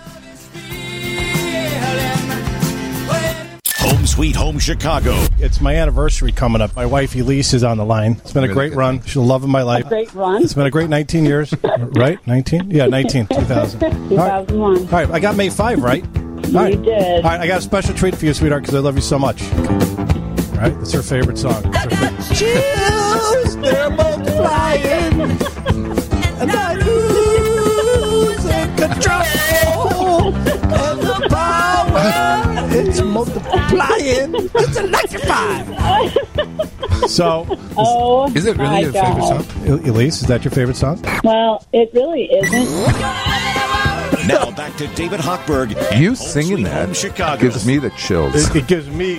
Home Sweet Home Chicago. It's my anniversary coming up. My wife Elise is on the line. It's been a great run. She's the love of my life. A great run. It's been a great 19 years, right? 19? Yeah, 19, 2000. 2001. All right, I got May 5, right? You did. All right, I got a special treat for you, sweetheart, because I love you so much. All right, that's her favorite song. Chills, they're multiplying, and I lose control of the power. It's multiplying. It's electrifying. So, is it really your favorite song? Elise, is that your favorite song? Well, it really isn't. Now back to David Hochberg. You singing that gives me the chills. It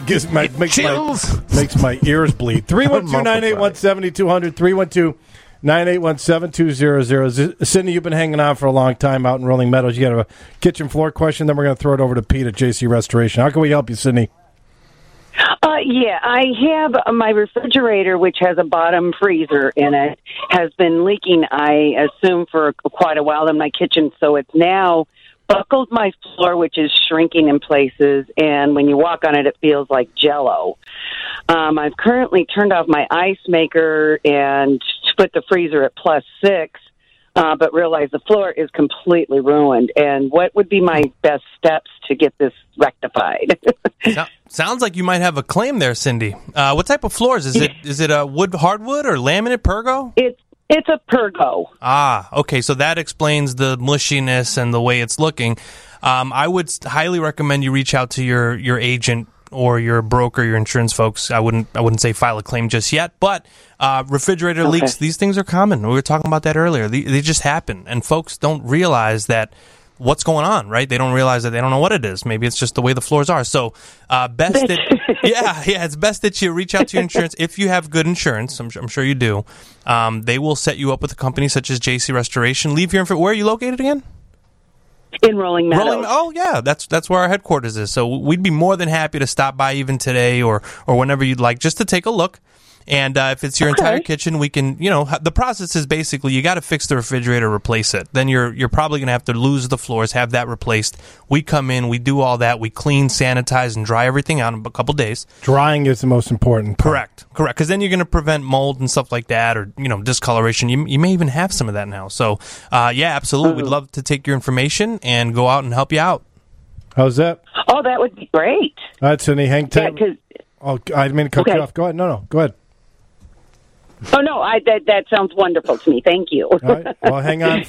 makes my ears bleed. 312-981-7200, 312-981-7200. Cindy, you've been hanging on for a long time out in Rolling Meadows. You got a kitchen floor question, then we're going to throw it over to Pete at JC Restoration. How can we help you, Cindy? Yeah, I have my refrigerator, which has a bottom freezer in it, has been leaking, I assume, for quite a while in my kitchen. So it's now buckled my floor, which is shrinking in places. And when you walk on it, it feels like Jell-O. I've currently turned off my ice maker and put the freezer at +6. But realize the floor is completely ruined. And what would be my best steps to get this rectified? Sounds like you might have a claim there, Cindy. What type of floors? Is it a wood hardwood or laminate Pergo? It's a Pergo. Ah, okay. So that explains the mushiness and the way it's looking. I would highly recommend you reach out to your agent or your broker, your insurance folks. I wouldn't say file a claim just yet, but refrigerator leaks, these things are common. We were talking about that earlier. They just happen, and folks don't realize that what's going on, right? They don't realize that they don't know what it is. Maybe it's just the way the floors are. So it's best that you reach out to your insurance. If you have good insurance, I'm sure you do, they will set you up with a company such as JC Restoration. Leave your info. Where are you located again? In Rolling Meadows. Oh, yeah, that's where our headquarters is. So we'd be more than happy to stop by even today or whenever you'd like, just to take a look. And if it's your entire kitchen, we can, the process is basically you got to fix the refrigerator, replace it. Then you're probably going to have to lose the floors, have that replaced. We come in, we do all that. We clean, sanitize, and dry everything out in a couple days. Drying is the most important part. Correct. Because then you're going to prevent mold and stuff like that or, discoloration. You may even have some of that now. So, yeah, absolutely. We'd love to take your information and go out and help you out. How's that? Oh, that would be great. All right, Cindy, hang tight. Yeah, I didn't mean to cut you off. Go ahead. No, go ahead. Oh, no, that sounds wonderful to me. Thank you. All right. Well, hang on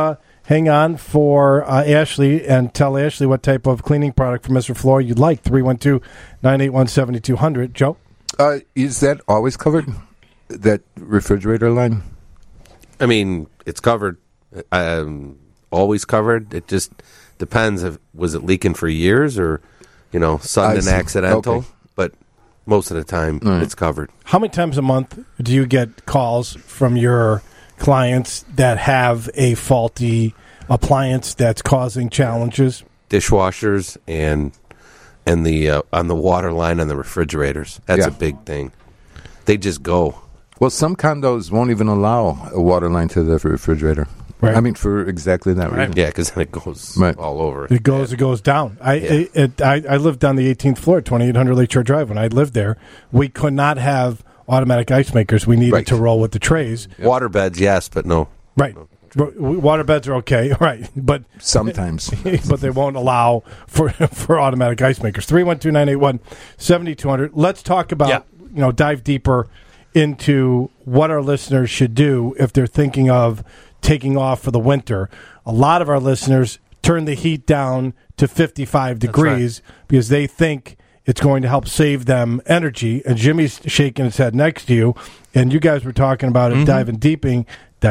for Ashley and tell Ashley what type of cleaning product for Mr. Floor you'd like. 312-981-7200. Joe? Is that always covered, that refrigerator line? I mean, it's covered. Always covered. It just depends. Was it leaking for years or, sudden and accidental? Okay. But most of the time, it's covered. How many times a month do you get calls from your clients that have a faulty appliance that's causing challenges? Dishwashers and the on the water line on the refrigerators. That's a big thing. They just go. Well, some condos won't even allow a water line to the refrigerator. Right. I mean, for exactly that reason. Yeah, because then it goes all over. It goes down. I lived on the 18th floor at 2800 Lakeshore Drive. When I lived there, we could not have automatic ice makers. We needed to roll with the trays. Water beds, yes, but no. Right. Water beds are okay, right? But sometimes, but they won't allow for automatic ice makers. 312-981-7200. Let's talk about dive deeper into what our listeners should do if they're thinking of taking off for the winter. A lot of our listeners turn the heat down to 55 degrees because they think it's going to help save them energy. And Jimmy's shaking his head next to you, and you guys were talking about it, diving deep into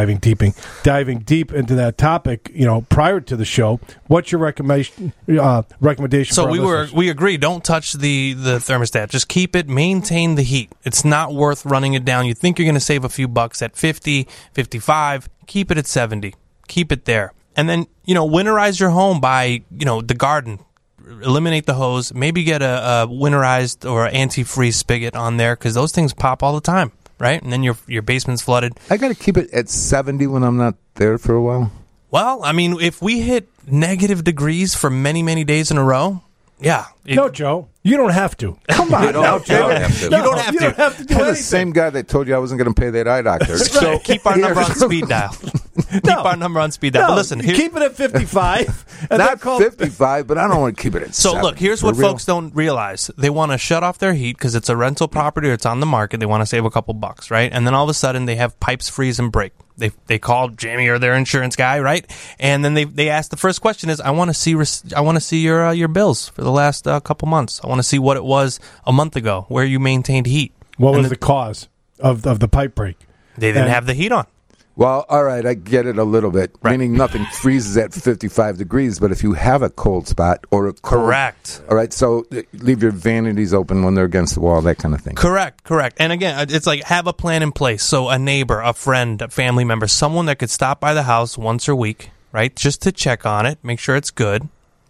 that topic, prior to the show. What's your recommendation? So we agree. Don't touch the thermostat. Just keep it. Maintain the heat. It's not worth running it down. You think you're going to save a few bucks at 50, 55. Keep it at 70. Keep it there. And then, winterize your home by, the garden. Eliminate the hose. Maybe get a winterized or antifreeze spigot on there because those things pop all the time. Right? And then your basement's flooded. I got to keep it at 70 when I'm not there for a while. Well, I mean, if we hit negative degrees for many, many days in a row, no, Joe, you don't have to. Come on, Joe. You don't have to. You don't have to do I'm anything. the same guy that told you I wasn't going to pay that eye doctor. So keep our number on speed dial. Keep our number on speed dial. But listen, keep it at 55. Not 55, but I don't want to keep it at 70. So look, here's what folks don't realize. They want to shut off their heat because it's a rental property or it's on the market. They want to save a couple bucks, right? And then all of a sudden they have pipes freeze and break. They call Jamie or their insurance guy, right? And then they ask, the first question is, I want to see your bills for the last couple months. I want to see what it was a month ago where you maintained heat. What was the cause of the pipe break? They didn't have the heat on. Well, all right, I get it a little bit. Right. Meaning nothing freezes at 55 degrees, but if you have a cold spot or a cold... Correct. All right, so leave your vanities open when they're against the wall, that kind of thing. Correct. And again, it's like have a plan in place. So a neighbor, a friend, a family member, someone that could stop by the house once a week, right, just to check on it, make sure it's good.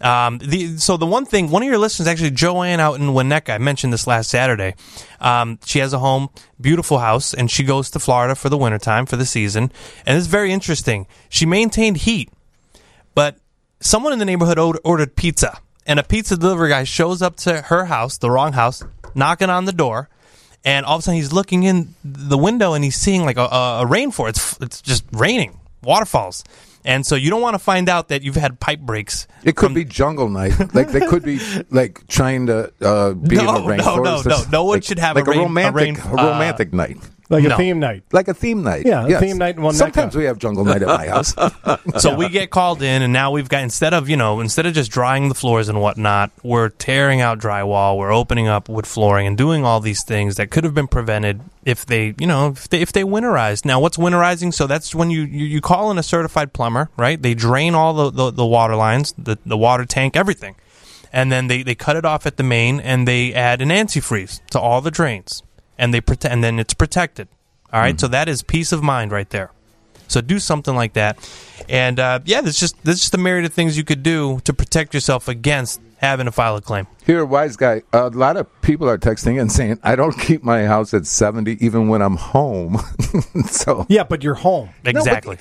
So the one thing, one of your listeners, actually Joanne out in Winnetka, I mentioned this last Saturday. She has a home, beautiful house, and she goes to Florida for the wintertime, for the season. And it's very interesting. She maintained heat, but someone in the neighborhood ordered pizza. And a pizza delivery guy shows up to her house, the wrong house, knocking on the door. And all of a sudden he's looking in the window and he's seeing like a rainfall. It's just raining, waterfalls. And so you don't want to find out that you've had pipe breaks. It could be jungle night. Like they could be like trying to be in the rainforest. No one should have like a romantic night. Like a theme night. Like a theme night. Yeah, a theme night in Winnetka. Sometimes we have jungle night at my house. So we get called in, and now we've got, instead of just drying the floors and whatnot, we're tearing out drywall, we're opening up wood flooring and doing all these things that could have been prevented if they winterized. Now, what's winterizing? So that's when you call in a certified plumber, right? They drain all the water lines, the water tank, everything. And then they cut it off at the main, and they add an antifreeze to all the drains. And and then it's protected. All right, so that is peace of mind right there. So do something like that, and there's just a myriad of things you could do to protect yourself against having to file a claim. Here, wise guy. A lot of people are texting and saying, "I don't keep my house at 70 even when I'm home." So yeah, but you're home. Exactly.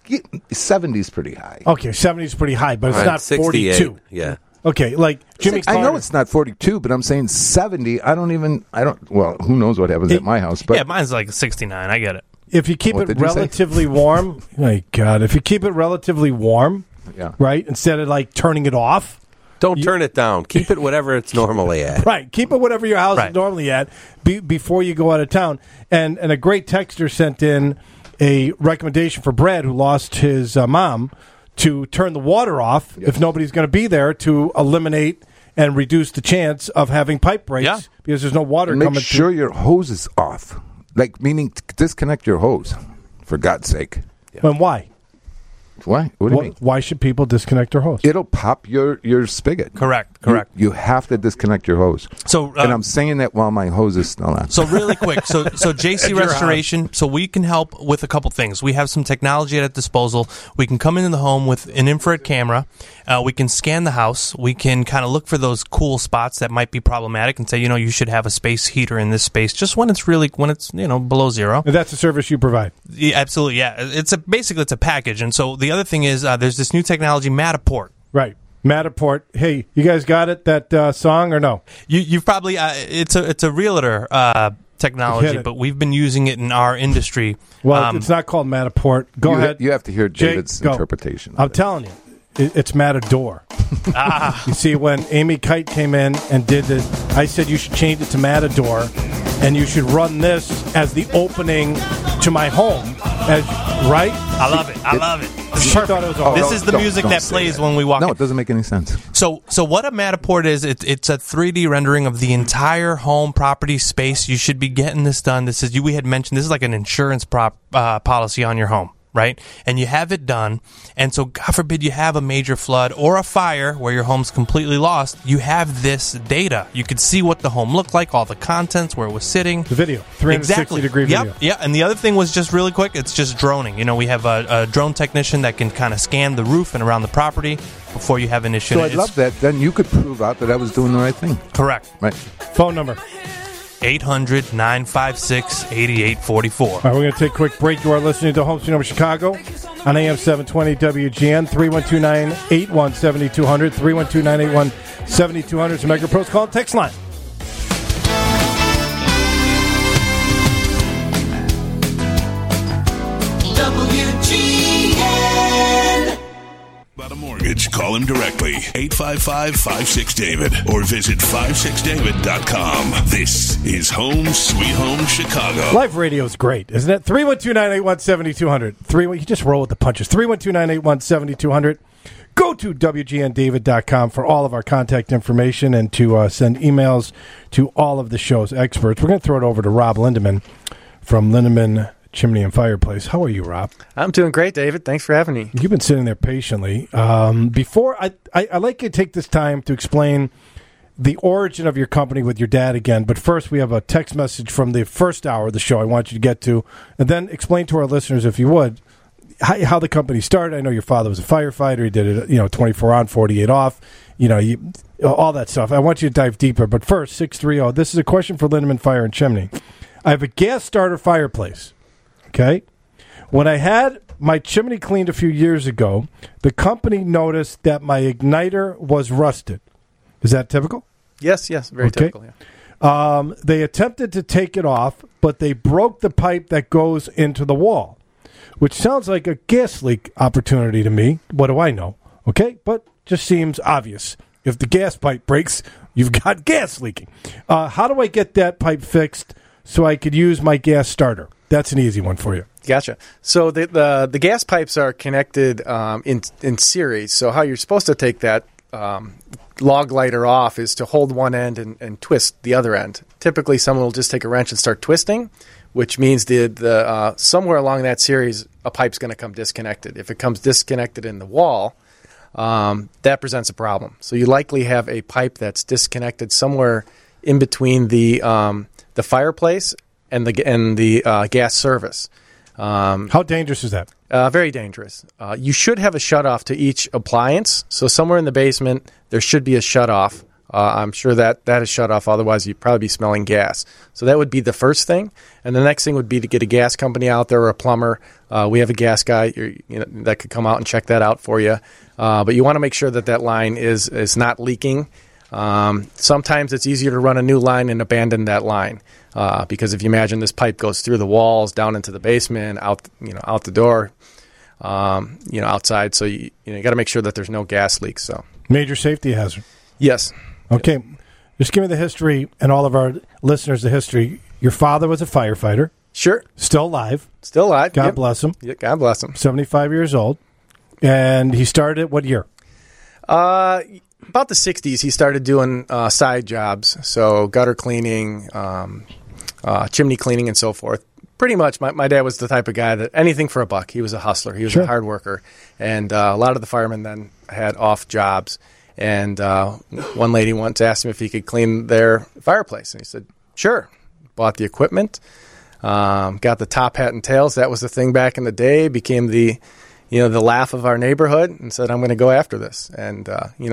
70 is pretty high. Okay, 70 is pretty high, but it's not 42. Yeah. Okay, like Jimmy. I know it's not 42, but I'm saying 70. Well, who knows what happens at my house? But yeah, mine's like 69. I get it. If you keep it relatively warm, my God, if you keep it relatively warm, right, instead of like turning it off. Don't turn it down. Keep it whatever it's normally at. Right. Keep it whatever your house is normally at before you go out of town. And a great texter sent in a recommendation for Brad, who lost his mom, to turn the water off if nobody's going to be there, to eliminate and reduce the chance of having pipe breaks because there's no water coming. Make sure your hose is off. Like, meaning disconnect your hose, for God's sake. And why? Why? What do you mean? Why should people disconnect their hose? It'll pop your spigot. Correct. You have to disconnect your hose. So, and I'm saying that while my hose is still on. So really quick, so JC Restoration, so we can help with a couple things. We have some technology at disposal. We can come into the home with an infrared camera. We can scan the house. We can kind of look for those cool spots that might be problematic and say, you should have a space heater in this space just when it's below zero. And that's a service you provide. Yeah, absolutely. Yeah, it's a package. And so the other thing is there's this new technology, Matterport. Right. Matterport. Hey, you guys got it? That song or no? You've probably it's a realtor technology, but we've been using it in our industry. Well, it's not called Matterport. Go ahead. You have to hear David's interpretation. I'm telling you, it's Matador. You see, when Amy Kite came in and did it, I said you should change it to Matador, and you should run this as the opening to my home. Right? I love it. She thought it was this is the music that plays when we walk in. No, it doesn't make any sense. So what a Matterport is, it's a 3D rendering of the entire home property space. You should be getting this done. We had mentioned this is like an insurance policy on your home, right? And you have it done. And so God forbid you have a major flood or a fire where your home's completely lost. You have this data. You could see what the home looked like, all the contents, where it was sitting. The video, 360-degree video. Yeah. And the other thing was just really quick, it's just droning. We have a drone technician that can kind of scan the roof and around the property before you have an issue. So I love that. Then you could prove out that I was doing the right thing. Correct. Right. Phone number. 800-956-8844. All right, we're going to take a quick break. You are listening to Home Sweet Home Chicago on AM 720 WGN, 312-981-7200, 312-981-7200. It's a Mega Pros call and text line. WGN. About a mortgage, call him directly, 855-56-DAVID, or visit 56david.com. This is Home Sweet Home Chicago. Live radio is great, isn't it? 312-981-7200. You just roll with the punches. 312-981-7200. Go to WGNDavid.com for all of our contact information and to send emails to all of the show's experts. We're going to throw it over to Rob Lindemann from Lindemann Chimney and Fireplace. How are you, Rob? I'm doing great, David. Thanks for having me. You've been sitting there patiently. Before I like you to take this time to explain the origin of your company with your dad again. But first, we have a text message from the first hour of the show I want you to get to, and then explain to our listeners, if you would, how the company started. I know your father was a firefighter. He did it, 24 on, 48 off. All that stuff. I want you to dive deeper. But first, 630. This is a question for Lindeman Fire and Chimney. I have a gas starter fireplace. Okay, when I had my chimney cleaned a few years ago, the company noticed that my igniter was rusted. Is that typical? Yes, very typical. Yeah. They attempted to take it off, but they broke the pipe that goes into the wall, which sounds like a gas leak opportunity to me. What do I know? Okay, but just seems obvious. If the gas pipe breaks, you've got gas leaking. How do I get that pipe fixed so I could use my gas starter? That's an easy one for you. Gotcha. So the gas pipes are connected in series. So how you're supposed to take that log lighter off is to hold one end and twist the other end. Typically, someone will just take a wrench and start twisting, which means the somewhere along that series, a pipe's going to come disconnected. If it comes disconnected in the wall, that presents a problem. So you likely have a pipe that's disconnected somewhere in between the fireplace and the gas service. How dangerous is that? Very dangerous. You should have a shutoff to each appliance. So somewhere in the basement, there should be a shutoff. I'm sure that is shut off. Otherwise, you'd probably be smelling gas. So that would be the first thing. And the next thing would be to get a gas company out there or a plumber. We have a gas guy that could come out and check that out for you. But you want to make sure that line is not leaking. Sometimes it's easier to run a new line and abandon that line. Because if you imagine this pipe goes through the walls, down into the basement, out the door, outside. So you got to make sure that there's no gas leaks. So major safety hazard. Yes. Okay. Just give me the history and all of our listeners the history. Your father was a firefighter. Sure. Still alive. God bless him. Yeah, God bless him. 75 years old. And he started what year? About the 60s, he started doing side jobs. So gutter cleaning, chimney cleaning, and so forth. Pretty much, my dad was the type of guy that anything for a buck. He was a hustler. He was a hard worker. And a lot of the firemen then had off jobs. And one lady once asked him if he could clean their fireplace. And he said, sure. Bought the equipment, got the top hat and tails. That was the thing back in the day. Became the laugh of our neighborhood, and said, I'm going to go after this. And,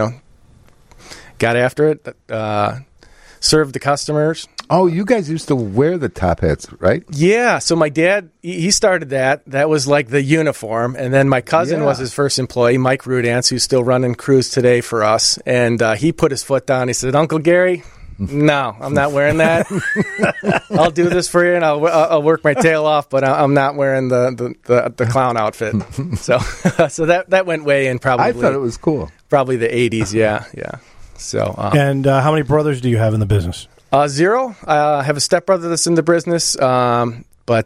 got after it, served the customers. Oh, you guys used to wear the top hats, right? Yeah. So my dad, he started that. That was like the uniform. And then my cousin was his first employee, Mike Rudance, who's still running crews today for us. And he put his foot down. He said, Uncle Gary, no, I'm not wearing that. I'll do this for you, and I'll work my tail off, but I'm not wearing the clown outfit. So that went way in probably. I thought it was cool. Probably the 80s, yeah. So and how many brothers do you have in the business? 0. I have a stepbrother that's in the business. So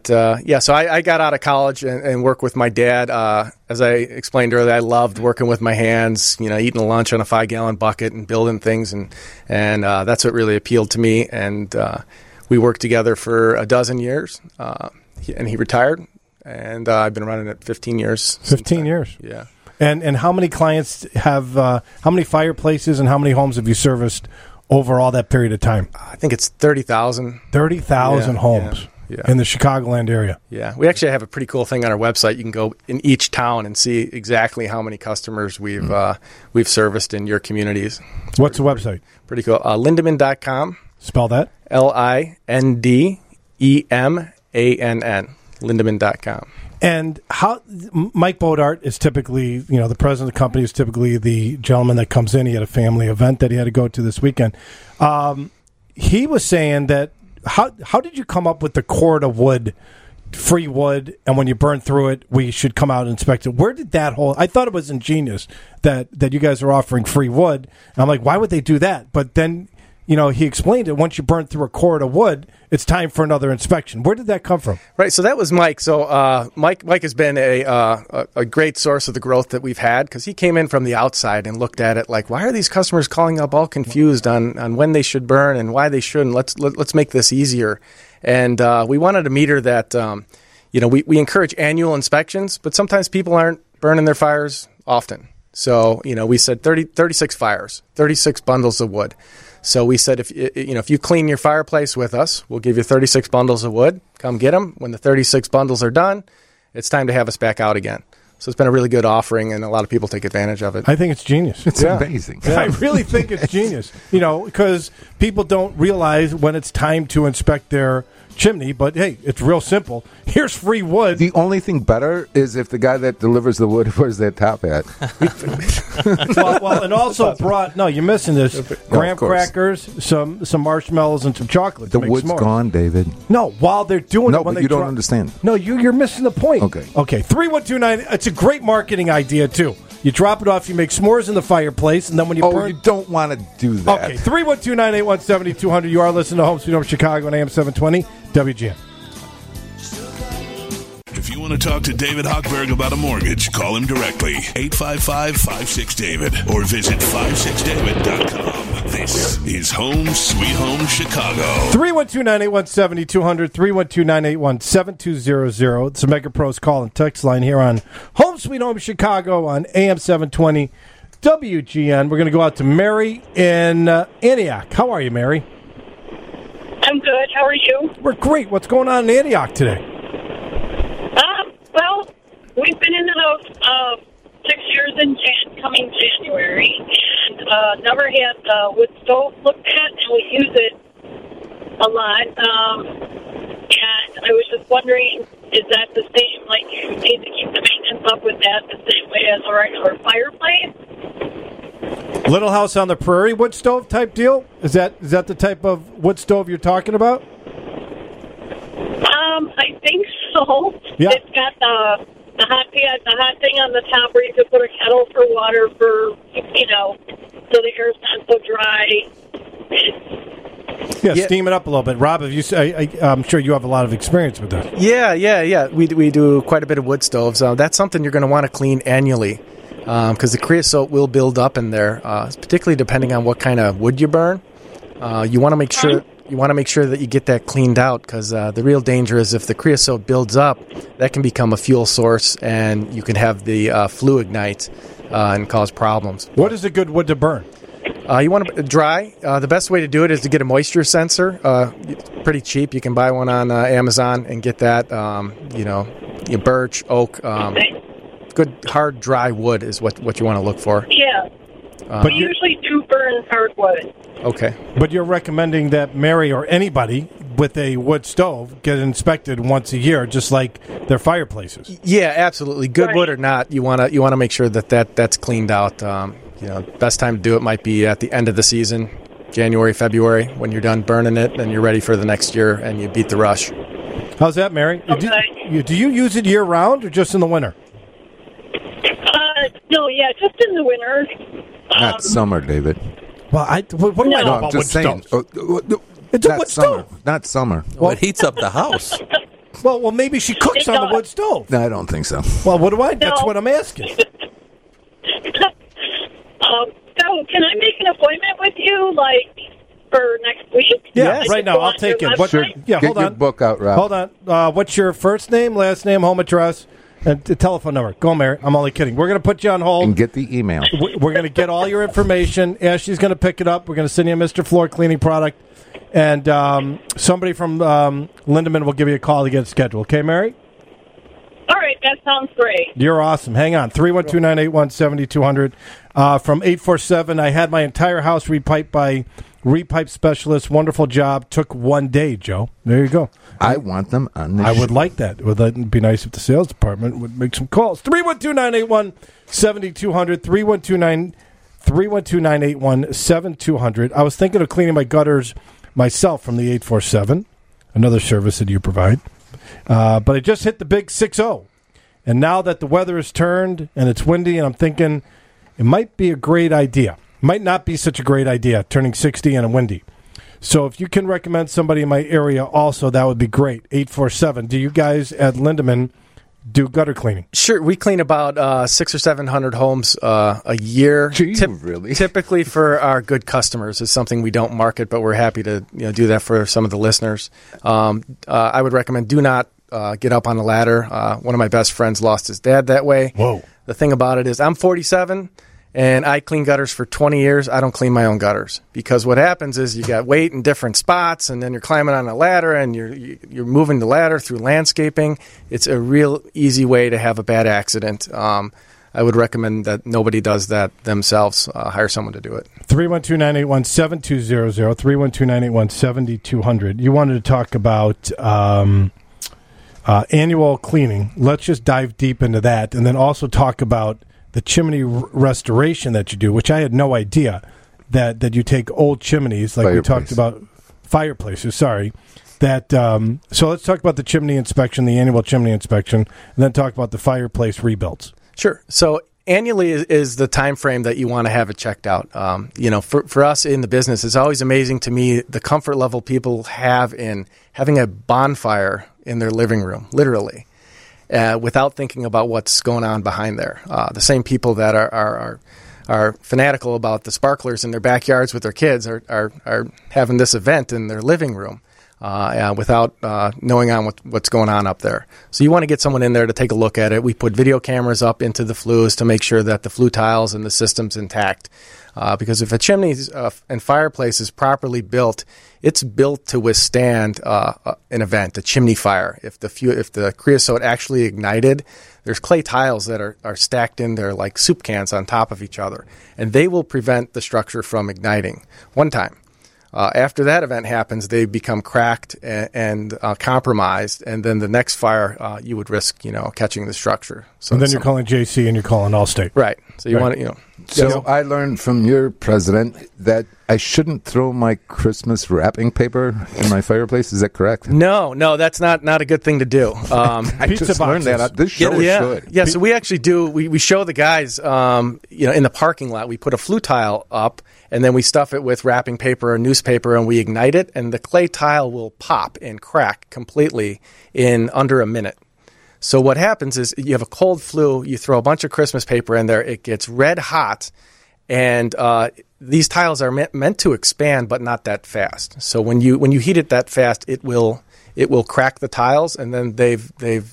I got out of college and worked with my dad. As I explained earlier, I loved working with my hands, eating lunch on a 5-gallon bucket and building things. And that's what really appealed to me. And we worked together for a dozen years. And he retired. And I've been running it 15 years. 15 years? Yeah. And how many clients have, how many fireplaces and how many homes have you serviced over all that period of time? I think it's 30,000. 30,000 homes in the Chicagoland area. Yeah. We actually have a pretty cool thing on our website. You can go in each town and see exactly how many customers we've serviced in your communities. What's the website? Pretty cool. Lindeman.com. Spell that. LINDEMANN. Lindeman.com. And how Mike Bodart is typically, the president of the company is typically the gentleman that comes in. He had a family event that he had to go to this weekend. He was saying that how did you come up with the cord of wood, free wood, and when you burn through it, we should come out and inspect it? Where did that whole? I thought it was ingenious that you guys are offering free wood. And I'm like, why would they do that? But then, he explained it. Once you burn through a cord of wood, it's time for another inspection. Where did that come from? Right, so that was Mike. So Mike has been a great source of the growth that we've had, because he came in from the outside and looked at it like, why are these customers calling up all confused on when they should burn and why they shouldn't? Let's make this easier. And we wanted a meter that we encourage annual inspections, but sometimes people aren't burning their fires often. So, we said 36 fires, 36 bundles of wood. So we said, if you clean your fireplace with us, we'll give you 36 bundles of wood. Come get them. When the 36 bundles are done, it's time to have us back out again. So it's been a really good offering, and a lot of people take advantage of it. I think it's genius. It's amazing. I really think it's genius. Because people don't realize when it's time to inspect their chimney, but hey, it's real simple. Here's free wood. The only thing better is if the guy that delivers the wood, where's that top at? well, and also brought, no, you're missing this, graham crackers, some marshmallows, and some chocolate. The to make wood's s'mores. gone, David. No, while they're doing it. When but you don't understand. No, you're missing the point. Okay. 3129, it's a great marketing idea, too. You drop it off, you make s'mores in the fireplace, and then when you burn... you don't want to do that. Okay, 312-981-7200. You are listening to Home Sweet Home Chicago on AM 720, WGN. If you want to talk to David Hochberg about a mortgage, call him directly, 855-56-DAVID, or visit 56david.com. This is Home Sweet Home Chicago. 312-981-7200, 312-981-7200. It's a Mega Pros call and text line here on Home Sweet Home Chicago on AM 720 WGN. We're going to go out to Mary in Antioch. How are you, Mary? I'm good. How are you? We're great. What's going on in Antioch today? Well, we've been in the house 6 years in coming January, and never had the wood stove looked at, and we use it a lot. And I was just wondering, is that the same? Like, you need to keep the maintenance up with that the same way as a regular fireplace? Little House on the Prairie wood stove type deal? Is that the type of wood stove you're talking about? I think so. Yeah. It's got the hot pad, the hot thing on the top where you could put a kettle for water for, so the air's not so dry. Yeah, steam it up a little bit. Rob, I'm sure you have a lot of experience with that. Yeah. We do quite a bit of wood stoves. That's something you're going to want to clean annually because the creosote will build up in there, particularly depending on what kind of wood you burn. You want to make sure that you get that cleaned out because the real danger is if the creosote builds up, that can become a fuel source and you can have the flue ignite and cause problems. What is a good wood to burn? You want to dry. The best way to do it is to get a moisture sensor. It's pretty cheap. You can buy one on Amazon and get that. Birch, oak, good hard dry wood is what you want to look for. Yeah. We usually do burn hardwood. Okay. But you're recommending that Mary or anybody with a wood stove get inspected once a year, just like their fireplaces. Yeah, absolutely. Good wood or not, you want to make sure that's cleaned out. Best time to do it might be at the end of the season, January, February, when you're done burning it and you're ready for the next year and you beat the rush. How's that, Mary? Okay. Do you use it year round or just in the winter? No, just in the winter. Not summer, David. Well, what do I know about wood stoves? It's a wood stove. Not summer. Well, it heats up the house. Well, maybe she cooks on the wood stove. No, I don't think so. Well, that's what I'm asking. So, can I make an appointment with you, for next week? Yeah, right now. I'll take it. Hold on. Your book out, Rob. Hold on. What's your first name, last name, home address, and the telephone number? Go, Mary. I'm only kidding. We're going to put you on hold. And get the email. We're going to get all your information. Ashley's going to pick it up. We're going to send you a Mr. Floor cleaning product. And somebody from Lindeman will give you a call to get it scheduled. Okay, Mary? All right. That sounds great. You're awesome. Hang on. 312-981-7200. From 847, I had my entire house repiped by repipe specialist. Wonderful job. Took 1 day, Joe. There you go. I want them on the I show. would like that. It would be nice if the sales department would make some calls. 312-981-7200. 312-981-7200. I was thinking of cleaning my gutters myself from the 847, another service that you provide. But I just hit the big 6-0. And now that the weather has turned and it's windy, and I'm thinking it might be a great idea. Might not be such a great idea, turning 60 and windy. So if you can recommend somebody in my area also, that would be great. 847. Do you guys at Lindeman do gutter cleaning? Sure. We clean about 600 or 700 homes a year. Gee, really? Typically for our good customers. It's something we don't market, but we're happy to do that for some of the listeners. I would recommend do not get up on the ladder. One of my best friends lost his dad that way. Whoa. The thing about it is I'm 47, and I clean gutters for 20 years. I don't clean my own gutters because what happens is you got weight in different spots, and then you're climbing on a ladder, and you're moving the ladder through landscaping. It's a real easy way to have a bad accident. I would recommend that nobody does that themselves. Hire someone to do it. 312-981-7200, 312-981-7200. You wanted to talk about annual cleaning. Let's just dive deep into that, and then also talk about the chimney restoration that you do, which I had no idea that you take old chimneys, like we talked about, fireplaces, sorry. So let's talk about the chimney inspection, the annual chimney inspection, and then talk about the fireplace rebuilds. Sure. So annually is the time frame that you want to have it checked out. For us in the business, it's always amazing to me the comfort level people have in having a bonfire in their living room, literally, without thinking about what's going on behind there. The same people that are fanatical about the sparklers in their backyards with their kids are having this event in their living room. Without knowing on what's going on up there. So you want to get someone in there to take a look at it. We put video cameras up into the flues to make sure that the flue tiles and the system's intact. Because if a chimney and fireplace is properly built, it's built to withstand an event, a chimney fire. If the creosote actually ignited, there's clay tiles that are stacked in there like soup cans on top of each other. And they will prevent the structure from igniting one time. After that event happens, they become cracked and compromised, and then the next fire you would risk, catching the structure. So and then you're calling JC and you're calling Allstate, right? So you want to, So I learned from your president that I shouldn't throw my Christmas wrapping paper in my fireplace. Is that correct? No, that's not a good thing to do. I just learned that. This show should. Yeah, so we actually do. We show the guys, in the parking lot. We put a flue tile up, and then we stuff it with wrapping paper or newspaper, and we ignite it, and the clay tile will pop and crack completely in under a minute. So what happens is you have a cold flue, you throw a bunch of Christmas paper in there, it gets red hot, and these tiles are meant to expand, but not that fast. So when you heat it that fast, it will crack the tiles, and then their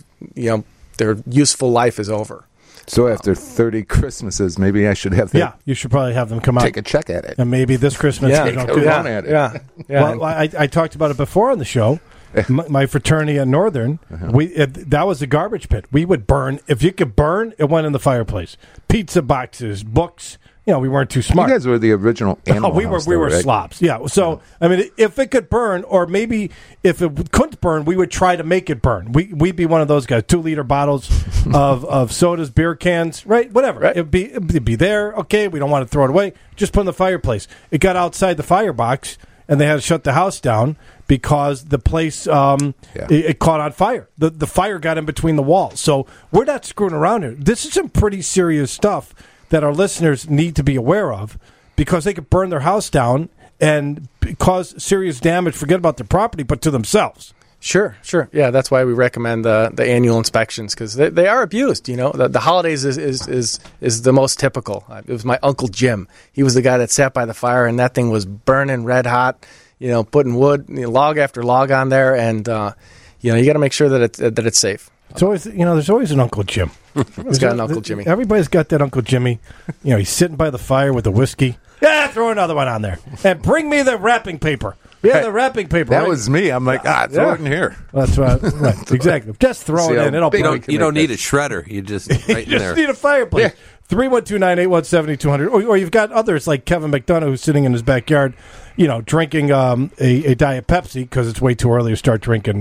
useful life is over. So after 30 Christmases, maybe I should have them. Yeah, you should probably have them come out. Take a check at it. And maybe this Christmas they don't do that. At it. Yeah. Well, I talked about it before on the show. My fraternity at Northern, that was a garbage pit. We would burn. If you could burn, it went in the fireplace. Pizza boxes, books. We weren't too smart. You guys were the original animal we were right? slobs. Yeah. So, I mean, if it could burn, or maybe if it couldn't burn, we would try to make it burn. We'd be one of those guys. 2-liter bottles of sodas, beer cans, right? Whatever. Right. It'd be there. Okay, we don't want to throw it away. Just put it in the fireplace. It got outside the firebox, and they had to shut the house down because the place it caught on fire. The fire got in between the walls. So we're not screwing around here. This is some pretty serious stuff that our listeners need to be aware of, because they could burn their house down and cause serious damage, forget about their property, but to themselves. Sure. Yeah, that's why we recommend the annual inspections, because they are abused. The holidays is the most typical. It was my Uncle Jim. He was the guy that sat by the fire, and that thing was burning red hot, putting wood, log after log on there, and you got to make sure that it's safe. It's always, there's always an Uncle Jim. He's got an Uncle Jimmy. Everybody's got that Uncle Jimmy. He's sitting by the fire with the whiskey. Yeah, throw another one on there. And bring me the wrapping paper. Yeah, the wrapping paper. That was me. I'm like, throw it in here. That's right. Exactly. Just throw it in. It'll break. You don't need a shredder. You just right in there. You just need a fireplace. 312-981-7200. Or you've got others like Kevin McDonough, who's sitting in his backyard, drinking a Diet Pepsi because it's way too early to start drinking,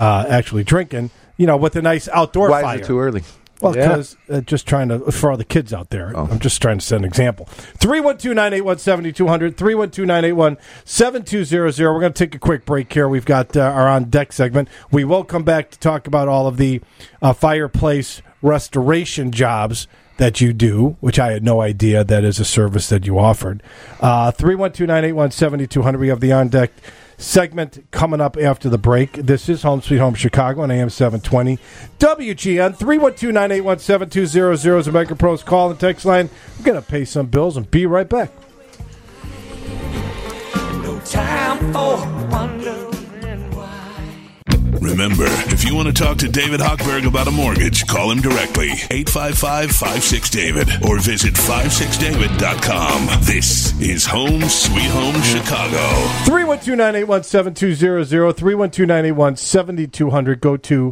with a nice outdoor fire. Why is it too early? Well, because just trying to, for all the kids out there, I'm just trying to set an example. 312-981-7200, 312-981-7200. We're going to take a quick break here. We've got our On Deck segment. We will come back to talk about all of the fireplace restoration jobs that you do, which I had no idea that is a service that you offered. 312-981-7200. We have the On Deck segment coming up after the break. This is Home Sweet Home Chicago on AM 720 WGN. 312-981-7200 is a MegaPros call and text line. We're going to pay some bills and be right back. No time for wondering why. Remember, if you want to talk to David Hochberg about a mortgage, call him directly, 855-56-DAVID, or visit 56david.com. This is Home Sweet Home Chicago. 312-981-7200, 312-981-7200. Go to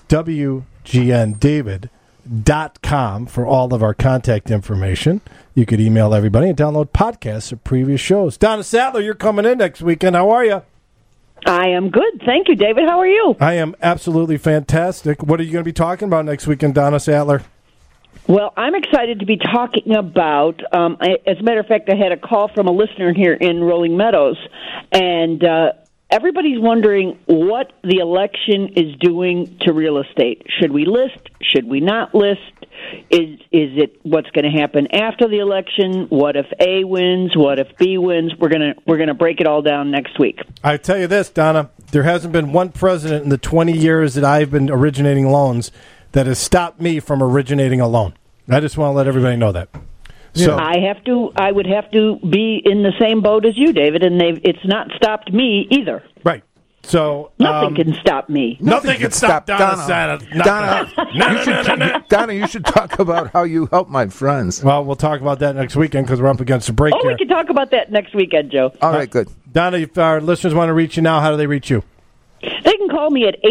WGNDavid.com for all of our contact information. You could email everybody and download podcasts of previous shows. Donna Sattler, you're coming in next weekend. How are you? I am good. Thank you, David. How are you? I am absolutely fantastic. What are you going to be talking about next weekend, Donna Sattler? Well, I'm excited to be talking about, as a matter of fact, I had a call from a listener here in Rolling Meadows, and everybody's wondering what the election is doing to real estate. Should we list? Should we not list? Is it what's going to happen after the election? What if A wins? What if B wins? We're gonna break it all down next week. I tell you this, Donna, there hasn't been one president in the 20 years that I've been originating loans that has stopped me from originating a loan. I just want to let everybody know that. So I would have to be in the same boat as you, David, and it's not stopped me either. Right. So nothing can stop me. Nothing can stop Donna Sattler. Donna, you should talk about how you help my friends. Well, we'll talk about that next weekend because we're up against the break here. We can talk about that next weekend, Joe. All right, good. Donna, if our listeners want to reach you now, how do they reach you? They can call me at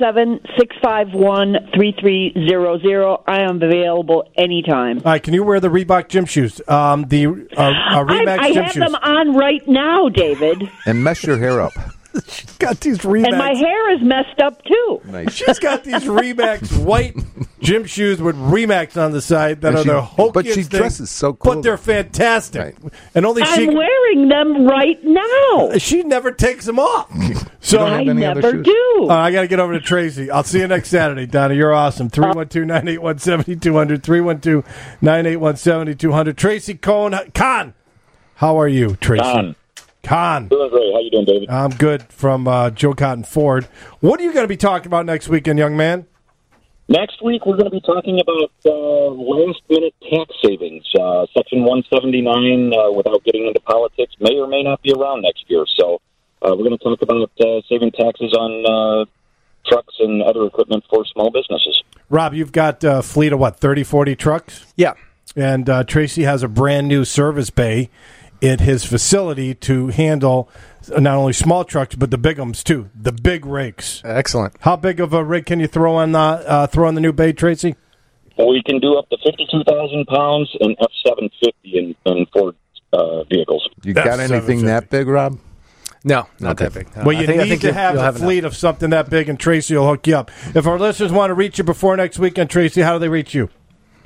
847-651-3300. I am available anytime. All right, can you wear the Reebok gym shoes? Remax gym I have shoes. them on right now, David. And mess your hair up. She's got these Remax. And my hair is messed up, too. Nice. She's got these Remax white gym shoes with Remax on the side that are the hokiest But she dresses so cool. But they're fantastic. Right. And only I'm wearing them right now. She never takes them off. So I never do. I got to get over to Tracy. I'll see you next Saturday, Donna. You're awesome. 312-981-7200, 312-981-7200. Tracy Kahn. How are you, Tracy? Kahn. Doing great. How you doing, David? I'm good, from Joe Cotton Ford. What are you going to be talking about next weekend, young man? Next week, we're going to be talking about last-minute tax savings. Section 179, without getting into politics, may or may not be around next year. So we're going to talk about saving taxes on trucks and other equipment for small businesses. Rob, you've got a fleet of, 30, 40 trucks? Yeah. And Tracy has a brand-new service bay at his facility to handle not only small trucks but the big ones too, the big rakes. Excellent. How big of a rig can you throw on the new bay, Tracy? We can do up to 52,000 pounds and F-750 in Ford vehicles. You got anything that big, Rob? No, not that big. Well, you need to have a fleet of something that big, and Tracy will hook you up. If our listeners want to reach you before next weekend, Tracy, how do they reach you?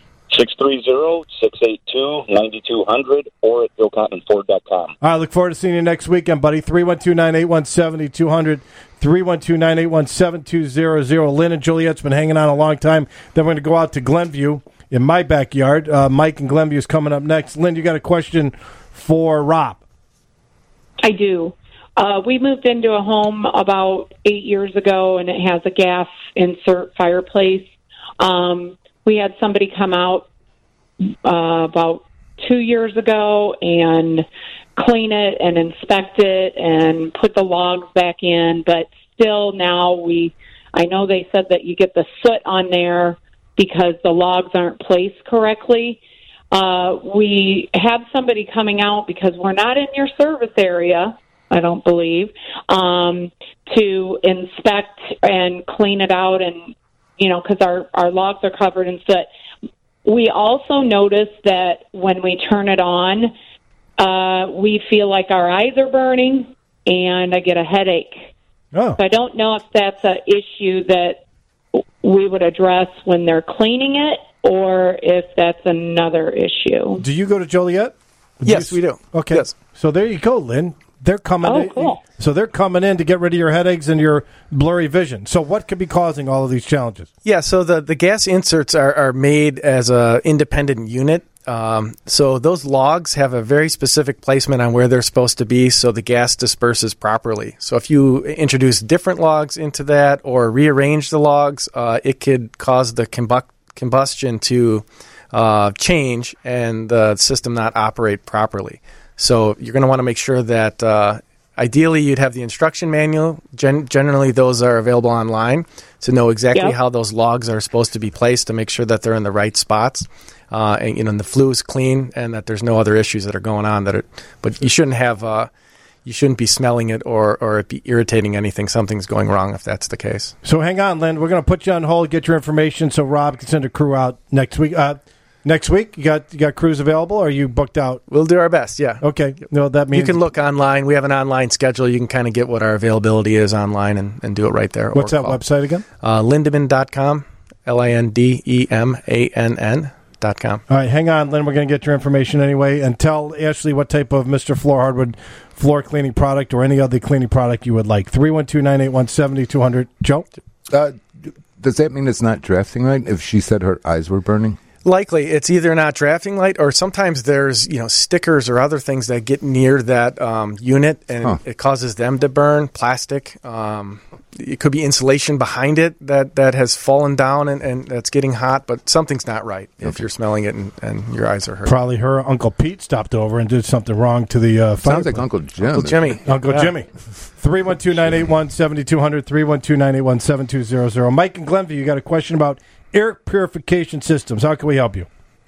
630-682-9200 or at BillCottonFord.com. I look forward to seeing you next weekend, buddy. 312-981-7200, 312-981-7200. Lynn and Juliet's been hanging on a long time. Then we're going to go out to Glenview in my backyard. Mike in Glenview is coming up next. Lynn, you got a question for Rob? I do. We moved into a home about 8 years ago, and it has a gas insert fireplace. We had somebody come out about 2 years ago and clean it and inspect it and put the logs back in, but still now I know they said that you get the soot on there because the logs aren't placed correctly. We have somebody coming out because we're not in your service area, I don't believe, to inspect and clean it out, and because our logs are covered in soot. We also notice that when we turn it on, we feel like our eyes are burning, and I get a headache. Oh. So I don't know if that's an issue that we would address when they're cleaning it, or if that's another issue. Do you go to Joliet? Yes, we do. Okay. Yes. So there you go, Lynn. They're coming in. Cool. So they're coming in to get rid of your headaches and your blurry vision. So what could be causing all of these challenges? Yeah, so the gas inserts are made as an independent unit. So those logs have a very specific placement on where they're supposed to be so the gas disperses properly. So if you introduce different logs into that or rearrange the logs, it could cause the combustion to change and the system not operate properly. So you're going to want to make sure that ideally, you'd have the instruction manual. Generally, those are available online to know exactly how those logs are supposed to be placed to make sure that they're in the right spots. And the flue is clean and that there's no other issues that are going on. But you shouldn't have... you shouldn't be smelling it or it be irritating anything. Something's going wrong if that's the case. So hang on, Lynn. We're going to put you on hold, get your information so Rob can send a crew out next week. Next week, you got crews available, or are you booked out? We'll do our best, yeah. Okay. No, that means... You can look online. We have an online schedule. You can kind of get what our availability is online and do it right there. What's that website again? Lindemann.com, LINDEMANN.com. All right, hang on, Lynn. We're going to get your information anyway. And tell Ashley what type of Mr. Floor Hardwood floor cleaning product or any other cleaning product you would like. 312-981-7200. Joe? Does that mean it's not drafting right if she said her eyes were burning? Likely. It's either not drafting light or sometimes there's stickers or other things that get near that unit and it causes them to burn. Plastic. It could be insulation behind it that has fallen down and that's getting hot, but something's not right if you're smelling it and your eyes are hurt. Probably her Uncle Pete stopped over and did something wrong to the fire. Sounds like Uncle Jim. Uncle Jimmy. Uncle Jimmy. 312-981-7200, 312-981-7200. Mike in Glenview, you got a question about air purification systems. How can we help you?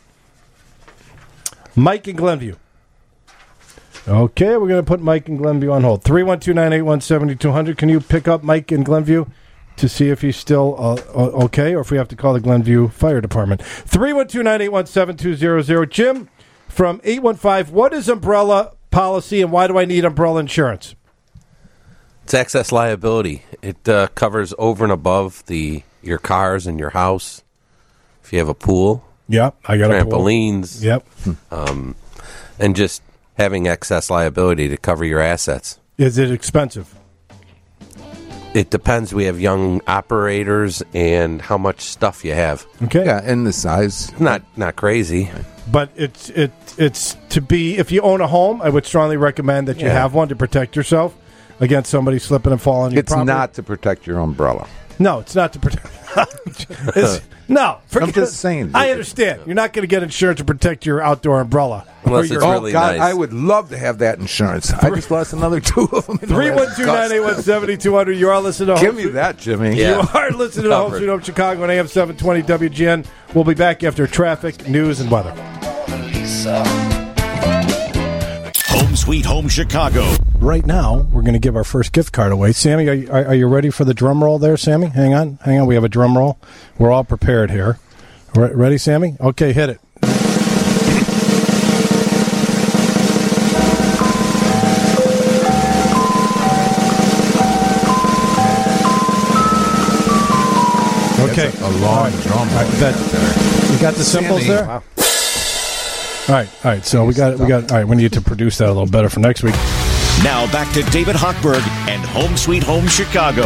Mike in Glenview. Okay, we're going to put Mike in Glenview on hold. 312-981-7200. Can you pick up Mike in Glenview to see if he's still okay or if we have to call the Glenview Fire Department? 312-981-7200. Jim from 815, what is umbrella policy and why do I need umbrella insurance? It's excess liability. It covers over and above your cars and your house. If you have a pool. Yep, I got a pool. Trampolines. Yep. And just having excess liability to cover your assets. Is it expensive? It depends. We have young operators and how much stuff you have. Okay. Yeah, and the size. Not crazy. But it's to be, if you own a home, I would strongly recommend that you have one to protect yourself against somebody slipping and falling on your property. It's not to protect your umbrella. No, it's not to protect. No, I'm just saying. I understand. You're not going to get insurance to protect your outdoor umbrella. Unless it's really nice. I would love to have that insurance. I just lost another two of them. 312-981-7200. You are listening to Give me that, Jimmy. You are listening to Home Sweet Home Chicago on AM 720 WGN. We'll be back after traffic, news, and weather. Home Sweet Home Chicago. Right now, we're going to give our first gift card away. Sammy, are you ready for the drum roll there, Sammy? Hang on. We have a drum roll. We're all prepared here. Ready, Sammy? Okay, hit it. Okay. A long drum roll. You got the cymbals there? Wow. All right. So we got. All right, we need to produce that a little better for next week. Now back to David Hochberg and Home Sweet Home Chicago.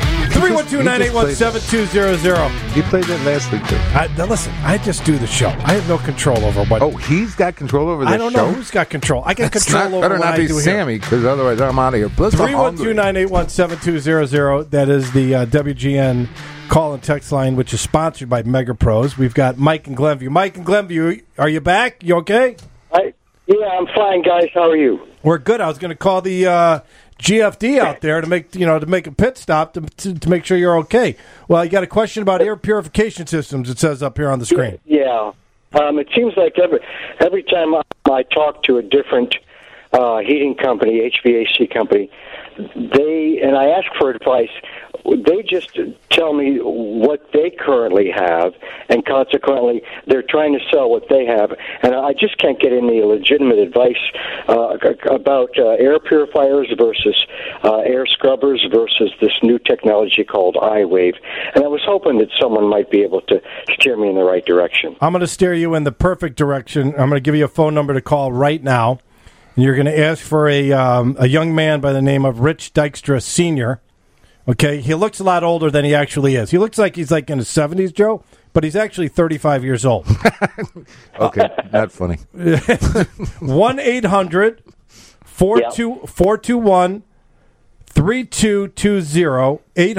312-981-7200. He played that last week, too. Now listen, I just do the show. I have no control over what... Oh, he's got control over the show? I don't know who's got control. I got control over what I do here. Better not be Sammy, because otherwise I'm out of here. 312-981-7200. That is the WGN call and text line, which is sponsored by Mega Pros. We've got Mike in Glenview. Mike in Glenview, are you back? You okay? Yeah, I'm fine, guys. How are you? We're good. I was going to call the GFD out there to make a pit stop to make sure you're okay. Well, you got a question about air purification systems. It says up here on the screen. Yeah, it seems like every time I talk to a different heating company, HVAC company, and I ask for advice, they just tell me what they currently have, and consequently, they're trying to sell what they have. And I just can't get any legitimate advice about air purifiers versus air scrubbers versus this new technology called iWave. And I was hoping that someone might be able to steer me in the right direction. I'm going to steer you in the perfect direction. I'm going to give you a phone number to call right now. And you're going to ask for a young man by the name of Rich Dykstra Sr., okay, he looks a lot older than he actually is. He looks like he's like in his 70s, Joe, but he's actually 35 years old. Okay, not funny. 1-800-421-3220,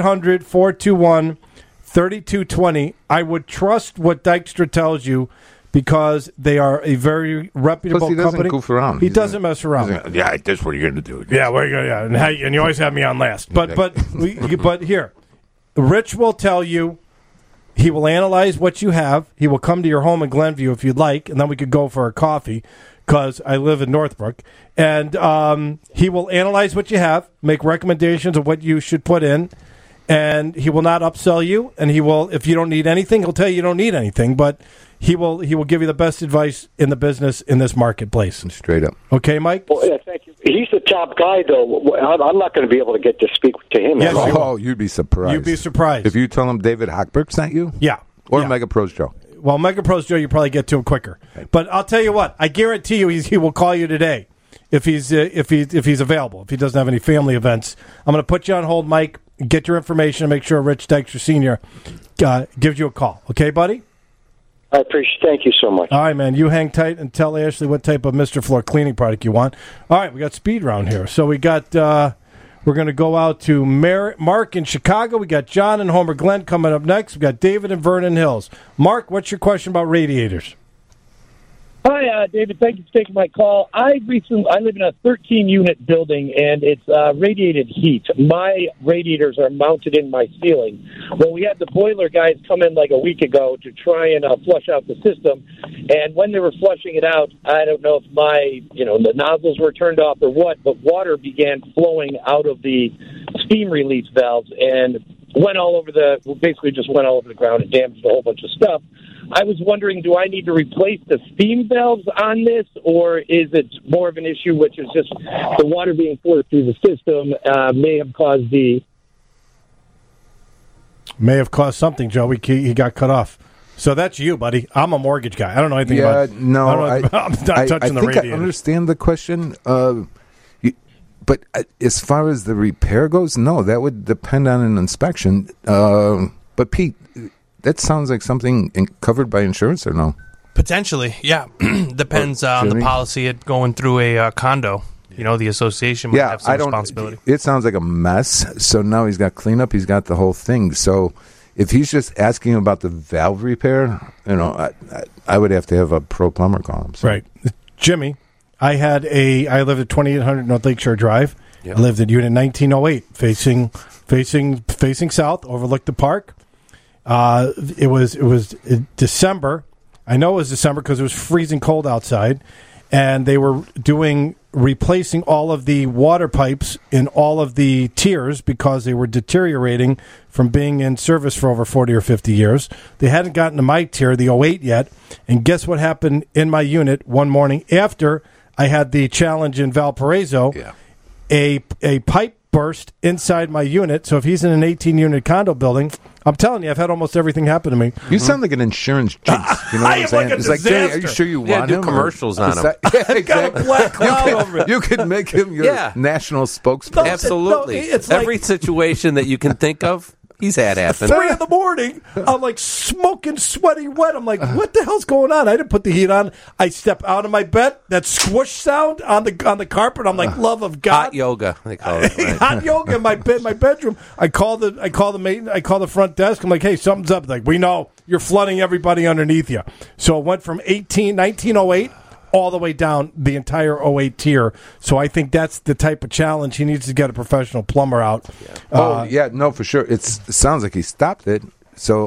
800-421-3220. I would trust what Dykstra tells you because they are a very reputable Plus, he doesn't company. goof around. He He's doesn't mess around. Yeah, that's what you're going to do. Yeah, what are you gonna, yeah, and, and you always have me on last. But here, Rich will tell you. He will analyze what you have. He will come to your home in Glenview if you'd like, and then we could go for a coffee because I live in Northbrook. And he will analyze what you have, make recommendations of what you should put in, and he will not upsell you. And he will, if you don't need anything, he'll tell you don't need anything, but he will give you the best advice in the business in this marketplace. Straight up. Okay, Mike? Well, yeah, thank you. He's the top guy, though. I'm not going to be able to get to speak to him. Yes, at you all. will. You'd be surprised. You'd be surprised. If you tell him David Hochberg sent you? Yeah. Or Yeah. Mega Pros Joe? Well, Mega Pros Joe, you probably get to him quicker. But I'll tell you what, I guarantee you he will call you today if he's available. If he doesn't have any family events, I'm going to put you on hold, Mike. Get your information and make sure Rich Dykstra Sr. Gives you a call. Okay, buddy? I appreciate. Thank you so much. All right, man. You hang tight and tell Ashley what type of Mr. Floor cleaning product you want. All right, we got speed round here. So we got. We're going to go out to Mark in Chicago. We got John and Homer Glen coming up next. We got David in Vernon Hills. Mark, what's your question about radiators? Hi, David. Thank you for taking my call. I live in a 13-unit building, and it's radiated heat. My radiators are mounted in my ceiling. Well, we had the boiler guys come in like a week ago to try and flush out the system, and when they were flushing it out, I don't know if the nozzles were turned off or what, but water began flowing out of the steam release valves and went all over the ground and damaged a whole bunch of stuff. I was wondering, do I need to replace the steam valves on this, or is it more of an issue which is just the water being forced through the system may have caused the... May have caused something, Joe. He got cut off. So that's you, buddy. I'm a mortgage guy. I don't know anything about it. No, I'm not touching the radiator. I understand the question. But as far as the repair goes, no, that would depend on an inspection. But Pete, that sounds like something covered by insurance, or no? Potentially, yeah. Depends on the policy going through a condo. The association might have some responsibility. It sounds like a mess. So now he's got cleanup. He's got the whole thing. So if he's just asking about the valve repair, I would have to have a pro plumber call him. So. Right. Jimmy, I lived at 2800 North Lakeshore Drive. Yep. I lived in unit 1908, facing south, overlooked the park. It was December. I know it was December because it was freezing cold outside, and they were replacing all of the water pipes in all of the tiers because they were deteriorating from being in service for over 40 or 50 years. They hadn't gotten to my tier, the 08 yet, and guess what happened in my unit one morning after I had the challenge in Valparaiso? Yeah. A pipe burst inside my unit. So if he's in an 18-unit condo building, I'm telling you, I've had almost everything happen to me. You sound like an insurance jinx. You know what I'm saying? It's like, Jay, are you sure you want do him? commercials on him. I've got a black cloud over it. You could make him your national spokesperson. Absolutely. It's every situation that you can think of, he's had happen. 3 in the morning, I'm like smoking, sweaty, wet. I'm like, what the hell's going on? I didn't put the heat on. I step out of my bed. That squish sound on the carpet. I'm like, love of God. Hot yoga, they call it. Right? Hot yoga in my bedroom. I call the front desk. I'm like, hey, something's up. Like, we know you're flooding everybody underneath you. So it went from 1908 all the way down the entire 08 tier. So I think that's the type of challenge. He needs to get a professional plumber out. Yeah. For sure. It sounds like he stopped it. So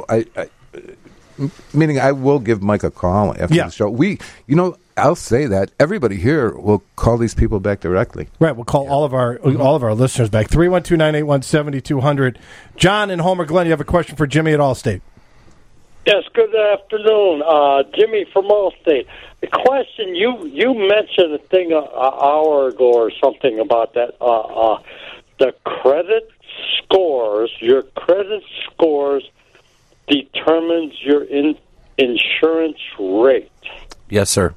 meaning I will give Mike a call after the show. I'll say that everybody here will call these people back directly. Right, we'll call all of our listeners back. 312-981-7200. John and Homer Glen, you have a question for Jimmy at Allstate. Yes, good afternoon. Jimmy from Allstate. The question, you mentioned a thing an hour ago or something about that. The credit scores, your credit scores determines your insurance rate. Yes, sir.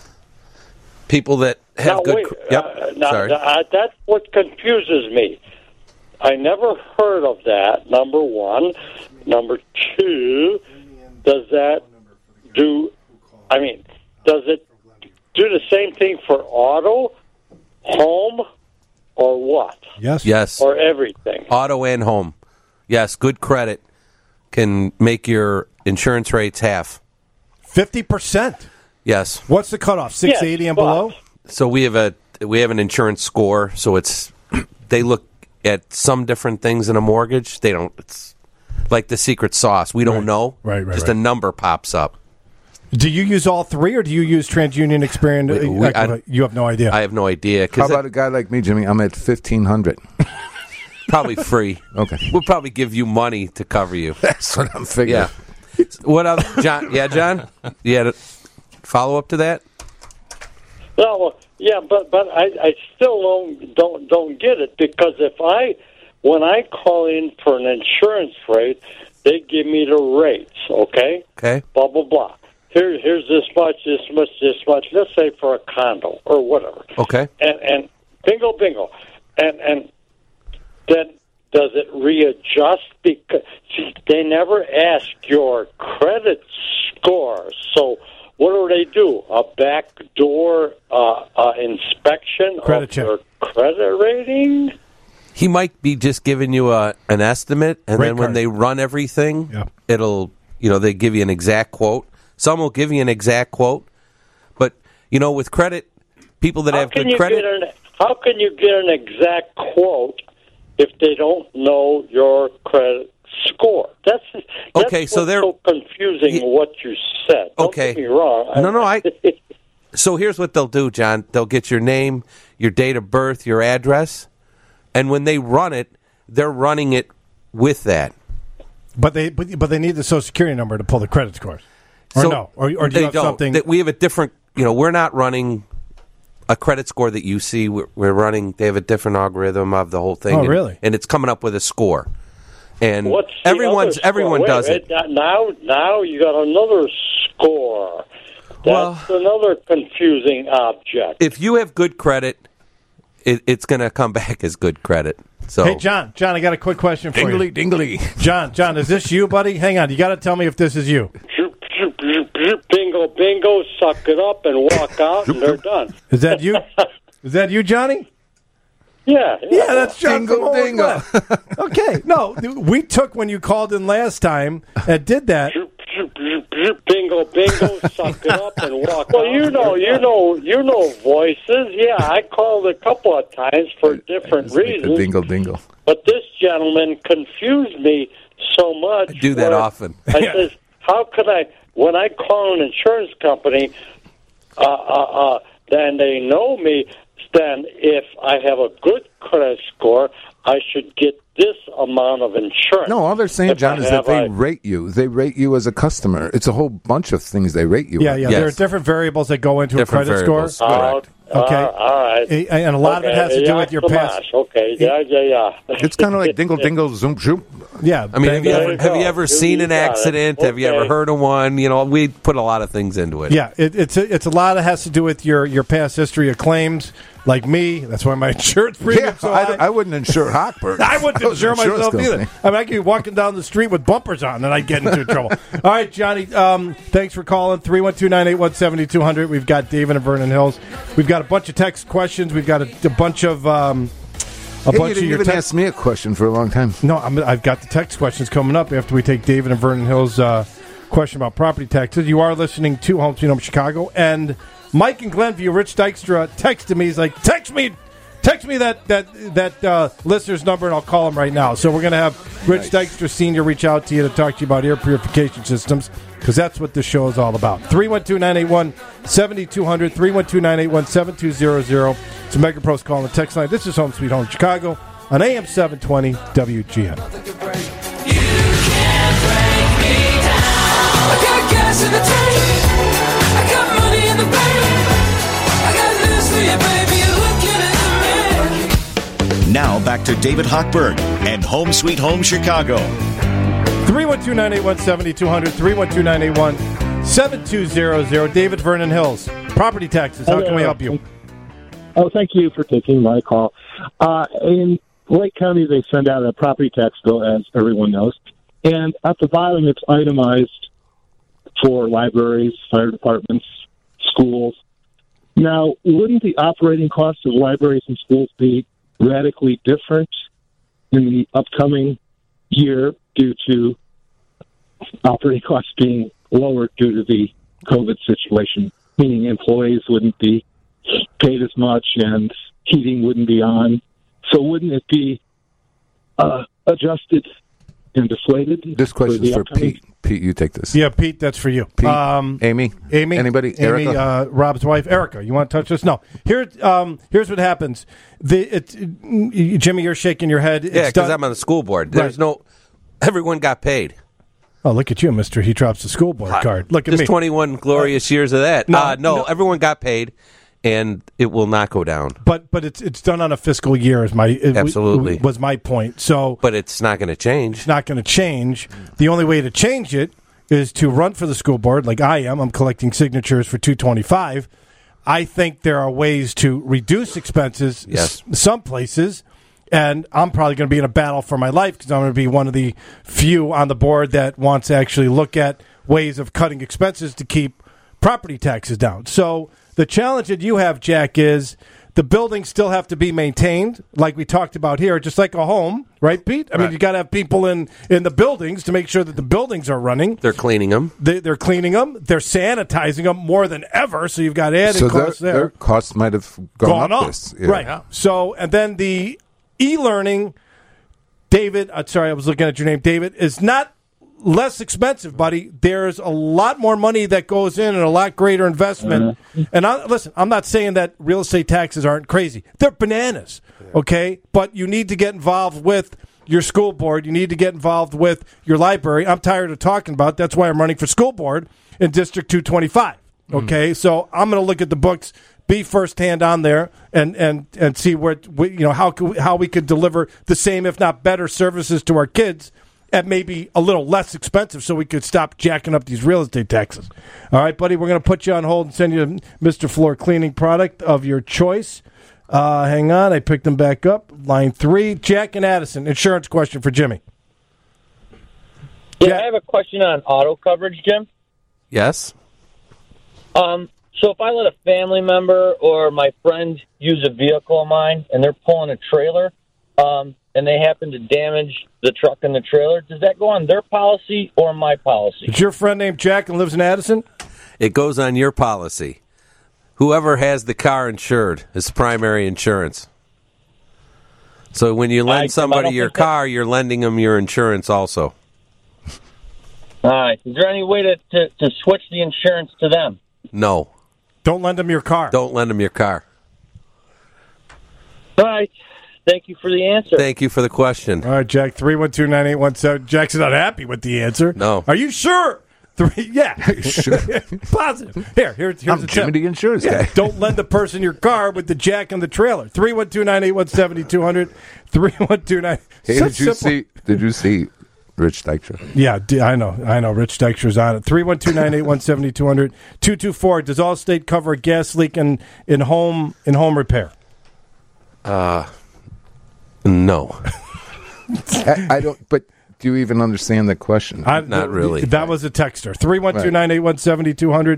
People that have good... sorry. That's what confuses me. I never heard of that, number one. Number two, does it do the same thing for auto, home, or what? Yes. Or everything? Auto and home. Yes, good credit can make your insurance rates half. 50%. Yes. What's the cutoff? 680 and below? So we have an insurance score. So they look at some different things in a mortgage. They don't. It's like the secret sauce. We don't know. Right. Just a number pops up. Do you use all three, or do you use TransUnion, Experian? You have no idea. I have no idea. How about a guy like me, Jimmy? I'm at 1,500. Probably free. Okay. We'll probably give you money to cover you. That's what I'm figuring. Yeah. What else, John? Yeah, John? You had a follow up to that? No, yeah, but I still don't get it, because when I call in for an insurance rate, they give me the rates, okay? Okay. Blah, blah, blah. Here's this much. Let's say for a condo or whatever. Okay. And bingo. And then does it readjust? Because they never ask your credit score. So what do? A backdoor inspection credit of check. your credit rating? He might be just giving you an estimate, and Rate then when card. they run everything, it'll, they give you an exact quote. Some will give you an exact quote, but, with credit, people that have good credit... How can you get an exact quote if they don't know your credit score? That's Okay, so they're so confusing what you said. Don't get me wrong. No, So here's what they'll do, John. They'll get your name, your date of birth, your address, and when they run it, they're running it with that. But they need the Social Security number to pull the credit scores. Or no? Or do they you have don't. something... We have a different... we're not running a credit score that you see. We're running... They have a different algorithm of the whole thing. Oh, really? And it's coming up with a score. And What's the everyone other does score? it. Now you got another score. That's another confusing object. If you have good credit, it's going to come back as good credit. So, Hey, John, I got a quick question for you. Dingly. John, is this you, buddy? Hang on. You got to tell me if this is you. Bingo, suck it up and walk out, and they're done. Is that you? Is that you, Johnny? Yeah, that's John from Old Dingo. West. Okay, no, we took when you called in last time and did that. Bingo, suck it up and walk out. Well, you know voices. Yeah, I called a couple of times for different reasons. Dingle. But this gentleman confused me so much. I do that often. I says, how could I, when I call an insurance company, then they know me, then if I have a good credit score, I should get this amount of insurance. No, all they're saying, John, is that they rate you. They rate you as a customer. It's a whole bunch of things they rate you. Yeah. at. There are different variables that go into Different a credit variables. score. Correct. Okay. All right. And a lot of it has to do with your past. Okay. Yeah. It's kind of like dingle, zoom, zoom. Yeah. I mean, have you ever You seen an got it. accident? Have you ever Okay. heard of one? We put a lot of things into it. Yeah, it's a lot that has to do with your past history of claims. Like me, that's why my insurance premium. Yeah, I wouldn't insure Hochberg. I wouldn't insure myself either. I mean, I could be walking down the street with bumpers on, and I'd get into trouble. All right, Johnny, thanks for calling. 312-981-7200. We've got David and Vernon Hills. We've got a bunch of text questions. We've got a bunch of you didn't even ask me a question for a long time. No, I've got the text questions coming up after we take David and Vernon Hills' question about property taxes. You are listening to Home Sweet Home Chicago, and Mike in Glenview, Rich Dykstra, texted me. He's like, text me that listener's number, and I'll call him right now. So we're going to have Rich Dykstra Sr. reach out to you to talk to you about air purification systems, because that's what this show is all about. 312-981-7200, 312-981-7200. It's a Mega Pros call on the text line. This is Home Sweet Home Chicago on AM 720 WGN. I got gas in the tank. I got money in the bank. I got news for you, baby. You're looking at me. Now back to David Hochberg and Home Sweet Home Chicago. 312-981-7200, 312-981-7200. David Vernon Hills, property taxes. How can we help you? Oh, thank you for taking my call. In Lake County, they send out a property tax bill, as everyone knows. And at the bottom, it's itemized for libraries, fire departments, schools. Now, wouldn't the operating costs of libraries and schools be radically different in the upcoming year due to operating costs being lower due to the COVID situation, meaning employees wouldn't be paid as much and heating wouldn't be on. So wouldn't it be adjusted and deflated? This question is for Pete. Pete, you take this. Yeah, Pete, that's for you. Pete, Amy, anybody? Amy, Erica? Rob's wife, Erica. You want to touch this? No. Here's what happens. Jimmy, you're shaking your head. Yeah, because I'm on the school board. There's everyone got paid. Oh, look at you, mister. He drops the school board card. Look at me. Just 21 glorious years of that. No, everyone got paid, and it will not go down. But it's done on a fiscal year. Absolutely was my point. So, but it's not going to change. It's not going to change. The only way to change it is to run for the school board, like I am. I'm collecting signatures for 225. I think there are ways to reduce expenses. Yes. Some places. And I'm probably going to be in a battle for my life because I'm going to be one of the few on the board that wants to actually look at ways of cutting expenses to keep property taxes down. So the challenge that you have, Jack, is the buildings still have to be maintained, like we talked about here, just like a home, right, Pete? I mean, you got to have people in the buildings to make sure that the buildings are running. They're cleaning them. They're cleaning them. They're sanitizing them more than ever. So you've got added costs there. Their costs might have gone up. Right. Yeah. So, and then the e-learning, David, sorry, I was looking at your name, David, is not less expensive, buddy. There's a lot more money that goes in and a lot greater investment. And listen, I'm not saying that real estate taxes aren't crazy. They're bananas, okay? But you need to get involved with your school board. You need to get involved with your library. I'm tired of talking about it. That's why I'm running for school board in District 225, okay? So I'm going to look at the books, be firsthand on there, and see where how we could deliver the same, if not better, services to our kids at maybe a little less expensive, so we could stop jacking up these real estate taxes. All right, buddy, we're going to put you on hold and send you Mr. Floor cleaning product of your choice. Hang on, I picked them back up. Line 3, Jack and Addison. Insurance question for Jimmy. Yeah, I have a question on auto coverage, Jim. Yes. So if I let a family member or my friend use a vehicle of mine and they're pulling a trailer, and they happen to damage the truck and the trailer, does that go on their policy or my policy? Is your friend named Jack and lives in Addison? It goes on your policy. Whoever has the car insured is primary insurance. So when you lend somebody your car, you're lending them your insurance also. All right. Is there any way to switch the insurance to them? No. Don't lend them your car. Don't lend them your car. All right. Thank you for the answer. Thank you for the question. All right, Jack, 312-9817. Jack's not happy with the answer. No. Are you sure? Yeah. Sure. Positive. Here's I'm a Jimmy tip. the insurance guy. Don't lend the person your car with the jack and the trailer. 312-981-7200. 312-9... Hey, did you see Rich Dykstra? Yeah, I know. Rich Dykstra's on it. 312-981-7200. 224. Does Allstate cover a gas leak in home repair? No. I don't. But do you even understand the question? Not really. That was a texter. 312-981-7200.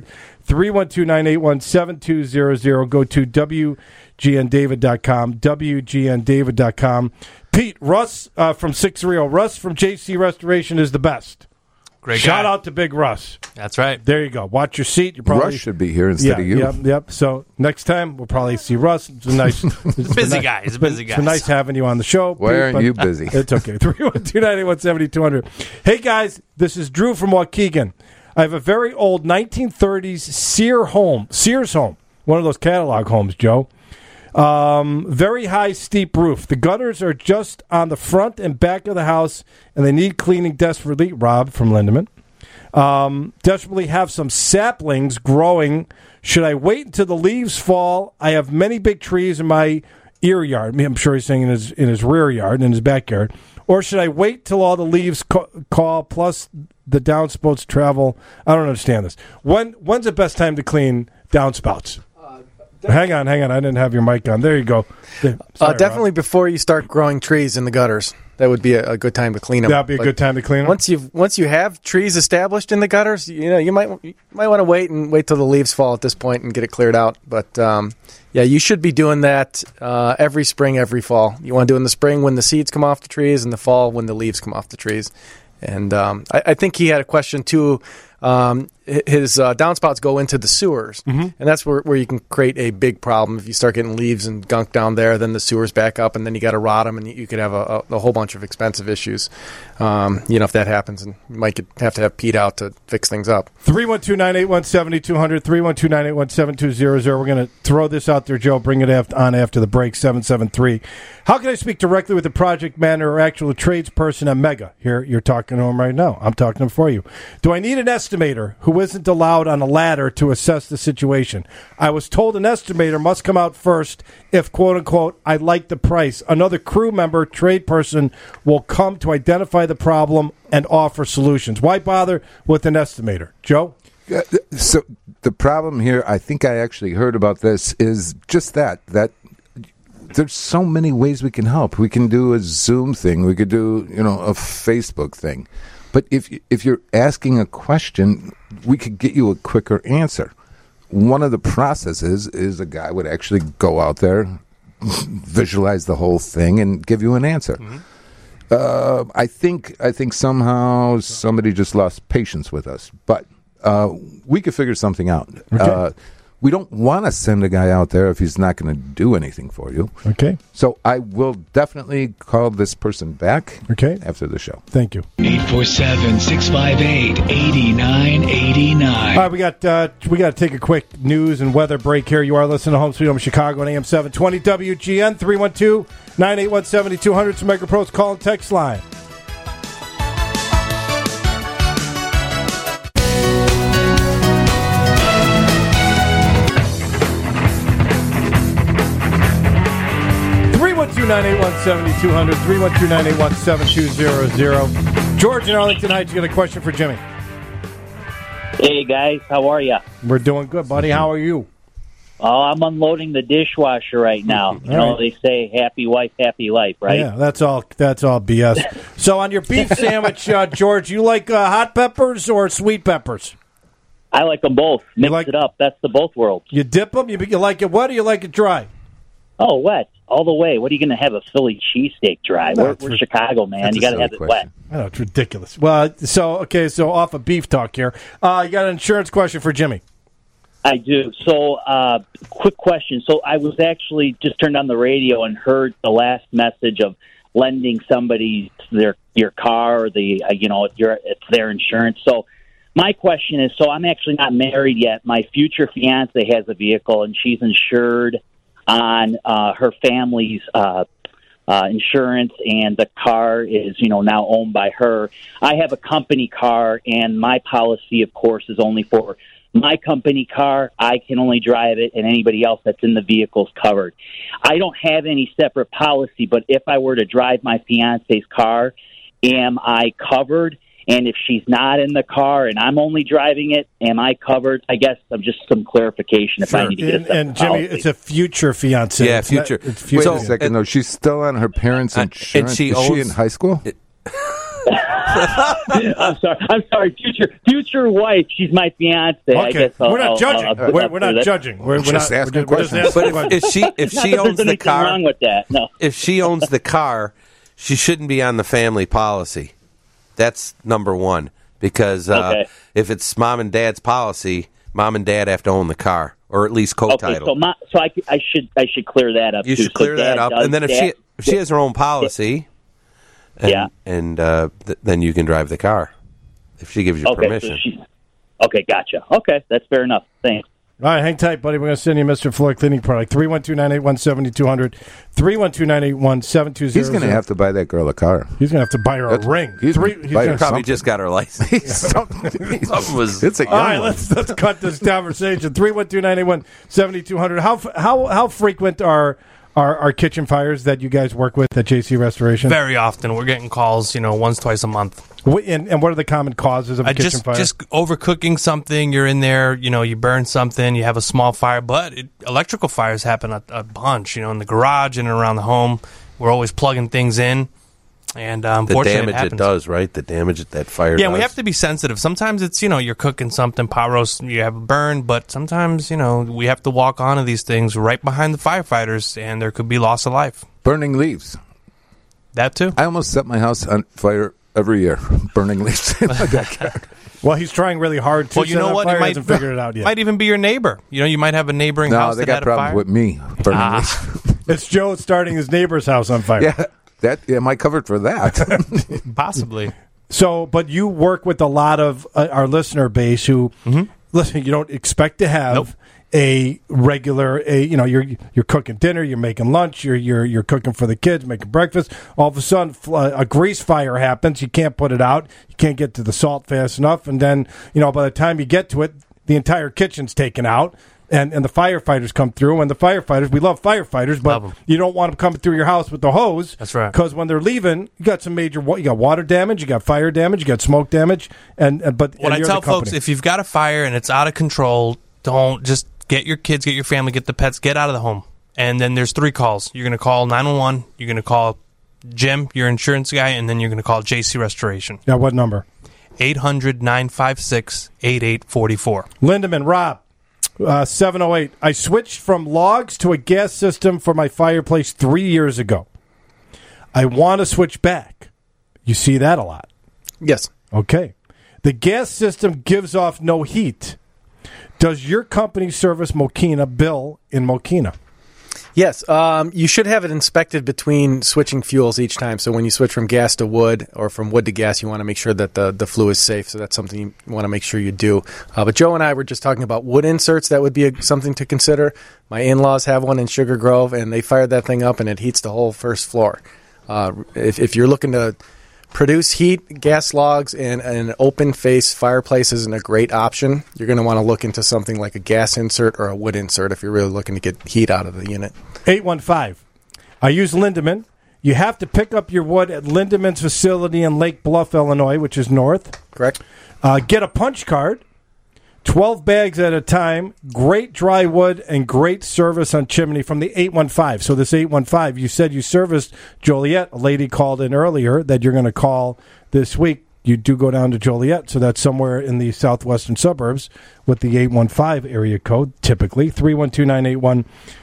312-981-7200. Go to WGNDavid.com. WGNDavid.com. Pete, Russ from 630. Russ from JC Restoration is the best. Great Shout guy. out to Big Russ. That's right. There you go. Watch your seat. You probably Russ should be here instead of you. Yep. So next time we'll probably see Russ. It's a nice, busy guy. He's a busy guy. It's been nice having you on the show. Why aren't you busy? It's okay. 312-981-7200. Hey guys, this is Drew from Waukegan. I have a very old 1930s Sears home, one of those catalog homes, Joe. Very high, steep roof. The gutters are just on the front and back of the house, and they need cleaning desperately. Rob from Lindeman. Desperately have some saplings growing. Should I wait until the leaves fall? I have many big trees in my ear yard. I'm sure he's saying in his rear yard, in his backyard. Or should I wait till all the leaves fall plus the downspouts travel? I don't understand this. When's the best time to clean downspouts? Hang on. I didn't have your mic on. There you go. Sorry, definitely Rob. Before you start growing trees in the gutters. That would be a good time to clean them. That'd be a good time to clean them. Once you have trees established in the gutters, you might want to wait till the leaves fall at this point and get it cleared out. But you should be doing that every spring, every fall. You want to do it in the spring when the seeds come off the trees, and the fall when the leaves come off the trees. And I think he had a question too. his downspouts go into the sewers, and that's where you can create a big problem. If you start getting leaves and gunk down there, then the sewers back up, and then you got to rot them, and you could have a whole bunch of expensive issues. If that happens, and you might have to have Pete out to fix things up. 312-981-7200, 312-981-7200. We're going to throw this out there, Joe. Bring it on after the break, 773. How can I speak directly with the project manager or actual tradesperson at Mega? Here, you're talking to him right now. I'm talking to him for you. Do I need an estimator who isn't allowed on a ladder to assess the situation? I was told an estimator must come out first if, quote-unquote, I like the price. Another crew member, trade person, will come to identify the problem and offer solutions. Why bother with an estimator? Joe? So the problem here, I think I actually heard about this, is just that there's so many ways we can help. We can do a Zoom thing. We could do, a Facebook thing. But if you're asking a question, we could get you a quicker answer. One of the processes is a guy would actually go out there, visualize the whole thing, and give you an answer. I think somehow somebody just lost patience with us, but we could figure something out. Okay. We don't want to send a guy out there if he's not going to do anything for you. Okay. So I will definitely call this person back. Okay. After the show. Thank you. 847-658-8989. All right, we got to take a quick news and weather break here. You are listening to Home Sweet Home Chicago on AM 720 WGN, 312-981-7200. It's MegaPro's call and text line. Two 981-7200, 312-981-7200. George in Arlington Heights, you got a question for Jimmy. Hey, guys. How are you? We're doing good, buddy. How are you? Oh, I'm unloading the dishwasher right now. They say happy wife, happy life, right? Yeah, that's all BS. So on your beef sandwich, George, you like hot peppers or sweet peppers? I like them both. Mix it up. That's the both worlds. You dip them? You like it wet or you like it dry? Oh, wet. All the way. What are you going to have, a Philly cheesesteak dry? We're Chicago, man. You got to have it wet. I know, it's ridiculous. Well, so off of beef talk here. You got an insurance question for Jimmy. I do. So, quick question. So I was actually just turned on the radio and heard the last message of lending somebody your car or it's their insurance. So my question is, so I'm actually not married yet. My future fiance has a vehicle and she's insured on her family's insurance, and the car is, now owned by her. I have a company car, and my policy, of course, is only for my company car. I can only drive it, and anybody else that's in the vehicle is covered. I don't have any separate policy, but if I were to drive my fiance's car, am I covered? And if she's not in the car and I'm only driving it, am I covered? I guess I'm just some clarification if I need to get a separate And Jimmy, policy. it's a future fiance. Yeah, future. Wait a second, though. She's still on her parents' insurance. And she Is she in high school? I'm sorry. Future wife. She's my fiance. Okay. I guess we're not judging. We're not judging. We're just asking questions. But if she owns the car, wrong with that. No. If she owns the car, she shouldn't be on the family policy. That's number one, because if it's mom and dad's policy, mom and dad have to own the car, or at least co-title. Okay, so I should clear that up. You should clear that up, and then if she has her own policy, then you can drive the car if she gives you permission. Okay, gotcha. Okay, that's fair enough. Thanks. All right, hang tight, buddy. We're going to send you Mr. Floyd Cleaning Product. 312-981-7200, 312-981-7200. He's going to have to buy that girl a car. He's going to have to buy her a ring. He probably just got her license. Something was. It's a young All right, one. let's cut this conversation. 312-981-7200. How frequent are kitchen fires that you guys work with at JC Restoration? Very often. We're getting calls, once, twice a month. And what are the common causes of a kitchen fire? Just overcooking something. You're in there, you burn something, you have a small fire. But electrical fires happen a bunch, in the garage and around the home. We're always plugging things in. And unfortunately, the damage it does, right? The damage that fire does. Yeah, we have to be sensitive. Sometimes it's, you're cooking something, pot roast, you have a burn. But sometimes, we have to walk onto these things right behind the firefighters, and there could be loss of life. Burning leaves. That too. I almost set my house on fire every year, burning leaves in my backyard. Well, he's trying really hard to. Well, you know what? Fire, It might hasn't figured it out yet. Might even be your neighbor. You might have a neighboring No, house they that got had a problems fire. with me burning leaves. It's Joe starting his neighbor's house on fire. Yeah, am I covered for that? Possibly. So, but you work with a lot of our listener base who, listen, you don't expect to have a regular, you're cooking dinner, you're making lunch, you're cooking for the kids, making breakfast. All of a sudden, a grease fire happens. You can't put it out. You can't get to the salt fast enough. And then, by the time you get to it, the entire kitchen's taken out. And the firefighters come through, and the firefighters, we love firefighters, but you don't want them coming through your house with the hose. That's right. Because when they're leaving, you got some major, you got water damage, you got fire damage, you got smoke damage, but What I tell folks, if you've got a fire and it's out of control, don't just get your kids, get your family, get the pets, get out of the home. And then there's 3 calls. You're going to call 911, you're going to call Jim, your insurance guy, and then you're going to call JC Restoration. Yeah, what number? 800-956-8844. Lindemann, Rob. 708. I switched from logs to a gas system for my fireplace 3 years ago. I want to switch back. You see that a lot. Yes. Okay. The gas system gives off no heat. Does your company service Mokina Bill in Mokina? Yes, you should have it inspected between switching fuels each time. So when you switch from gas to wood or from wood to gas, you want to make sure that the flue is safe. So that's something you want to make sure you do. But Joe and I were just talking about wood inserts. That would be something to consider. My in-laws have one in Sugar Grove, and they fired that thing up, and it heats the whole first floor. If you're looking to produce heat, gas logs, and an open-face fireplace isn't a great option. You're going to want to look into something like a gas insert or a wood insert if you're really looking to get heat out of the unit. 815. I use Lindemann. You have to pick up your wood at Lindemann's facility in Lake Bluff, Illinois, which is north. Correct. Get a punch card. 12 bags at a time, great dry wood, and great service on chimney from the 815. So this 815, you said you serviced Joliet. A lady called in earlier that you're going to call this week. You do go down to Joliet, so that's somewhere in the southwestern suburbs with the 815 area code, typically. 312-981-7200,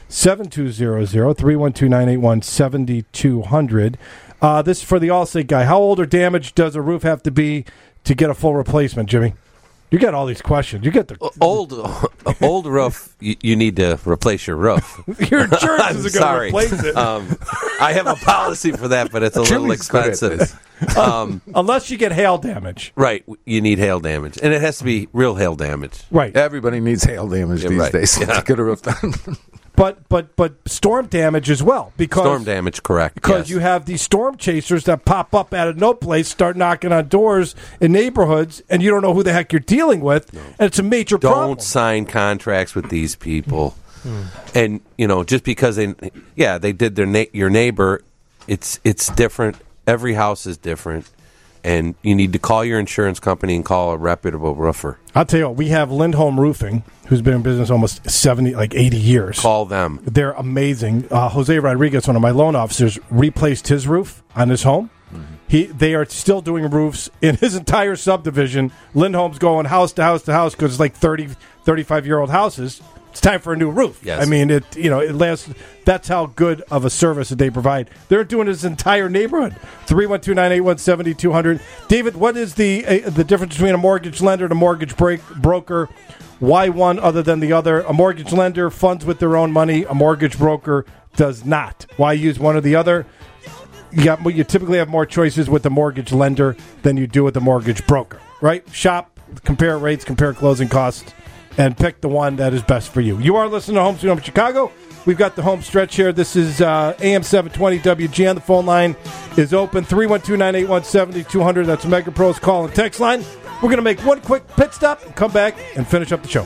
312-981-7200. This is for the Allstate guy. How old or damaged does a roof have to be to get a full replacement, Jimmy? You got all these questions. You get the old roof. You need to replace your roof. Your insurance is going to replace it. I have a policy for that, but it's a little expensive. Unless you get hail damage, right? You need hail damage, and it has to be real hail damage. Right. Everybody needs hail damage these days to get a roof done. But storm damage as well, because storm damage, correct? Because you have these storm chasers that pop up out of no place, start knocking on doors in neighborhoods, and you don't know who the heck you're dealing with, and it's a major problem. Don't sign contracts with these people, and just because they did your neighbor, it's different. Every house is different. And you need to call your insurance company and call a reputable roofer. I'll tell you what, we have Lindholm Roofing, who's been in business almost 80 years. Call them. They're amazing. Jose Rodriguez, one of my loan officers, replaced his roof on his home. Mm-hmm. They are still doing roofs in his entire subdivision. Lindholm's going house to house to house because it's like 30, 35-year-old houses. It's time for a new roof. Yes. I mean, it lasts. That's how good of a service that they provide. They're doing this entire neighborhood. 312-981-7200. David, what is the difference between a mortgage lender and a mortgage broker? Why one other than the other? A mortgage lender funds with their own money. A mortgage broker does not. Why use one or the other? You typically have more choices with the mortgage lender than you do with the mortgage broker, right? Shop, compare rates, compare closing costs, and pick the one that is best for you. You are listening to Home Sweet Home Chicago. We've got the home stretch here. This is AM 720 WGN. The phone line is open, 312-981-7200. That's MegaPro's call and text line. We're going to make one quick pit stop and come back and finish up the show.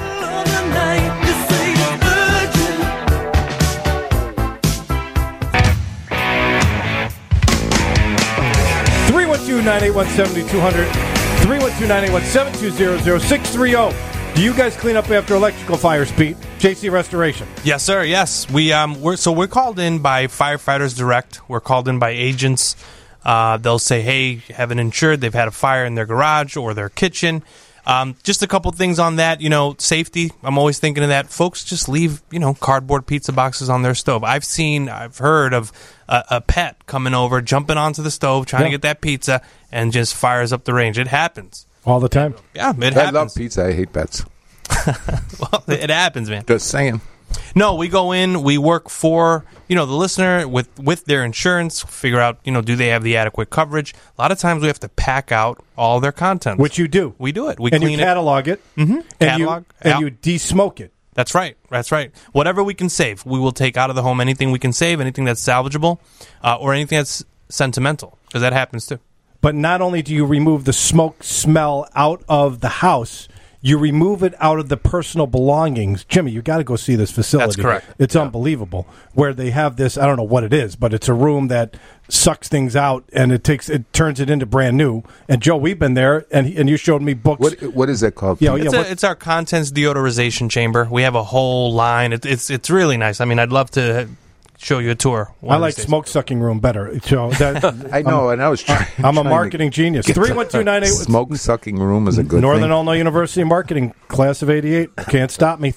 312-981-7200, 312-981-7200, 630. Do you guys clean up after electrical fires, Pete? JC Restoration. Yes, sir. Yes, we're called in by firefighters direct. We're called in by agents. They'll say, "Hey, you have an insured. They've had a fire in their garage or their kitchen." Just a couple things on that. Safety. I'm always thinking of that. Folks just leave cardboard pizza boxes on their stove. I've heard of a pet coming over, jumping onto the stove, trying to get that pizza, and just fires up the range. It happens. All the time? Yeah, it I happens. love pizza. I hate bets. Well, it happens, man. Just saying. No, we go in, we work for, the listener with their insurance, figure out, do they have the adequate coverage. A lot of times we have to pack out all their content. Which you do. We do it. We and clean you catalog it. Mm-hmm. Catalog. And you de-smoke it. That's right. That's right. Whatever we can save, we will take out of the home. Anything we can save, anything that's salvageable, or anything that's sentimental, because that happens too. But not only do you remove the smoke smell out of the house, you remove it out of the personal belongings. Jimmy, you got to go see this facility. That's correct. It's unbelievable. Where they have this, I don't know what it is, but it's a room that sucks things out and it turns it into brand new. And Joe, we've been there, and you showed me books. What is that called? It's our contents deodorization chamber. We have a whole line. It's really nice. I mean, I'd love to show you a tour. I like smoke sucking room better. So I know, and I was trying. I'm a marketing genius. 31298 smoke sucking room is a good Northern thing. Illinois University Marketing Class of '88. Can't stop me.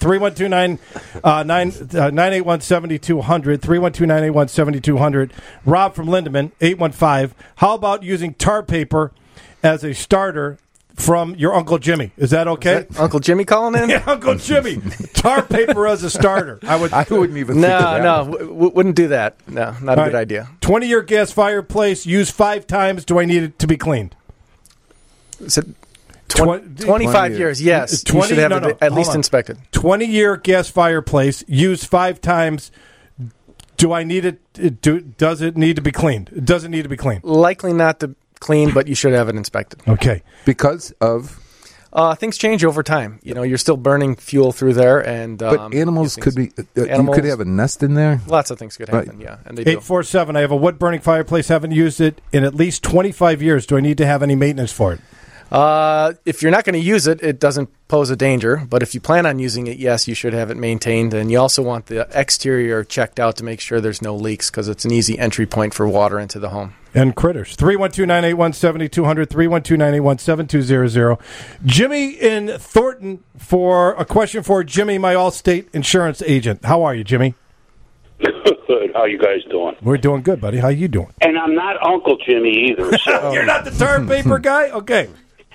312-981-7200. 312-981-7200. Rob from Lindemann, 815. How about using tar paper as a starter from your Uncle Jimmy? Is that okay? Is that Uncle Jimmy calling in? Yeah, Uncle Jimmy. Tar paper as a starter. I wouldn't even think of that. No, wouldn't do that. No, not a good idea. 20-year gas fireplace, used 5 times. Do I need it to be cleaned? Is it 25 years, yes. 20, you should have it at least inspected. 20-year gas fireplace, used 5 times. Do I need it? Does it need to be cleaned? It doesn't need to be cleaned. Likely not to clean, but you should have it inspected. Okay. Because of? Things change over time. You're still burning fuel through there. And but animals could be, you could have a nest in there? Lots of things could happen, yeah. And they do. 847, I have a wood-burning fireplace, haven't used it in at least 25 years. Do I need to have any maintenance for it? If you're not going to use it, it doesn't pose a danger. But if you plan on using it, yes, you should have it maintained. And you also want the exterior checked out to make sure there's no leaks, because it's an easy entry point for water into the home. And critters. 312-981-7200, 312-981-7200. Jimmy in Thornton for a question for Jimmy, my Allstate insurance agent. How are you, Jimmy? Good. How you guys doing? We're doing good, buddy. How you doing? And I'm not Uncle Jimmy either. So. You're not the tar paper guy? Okay.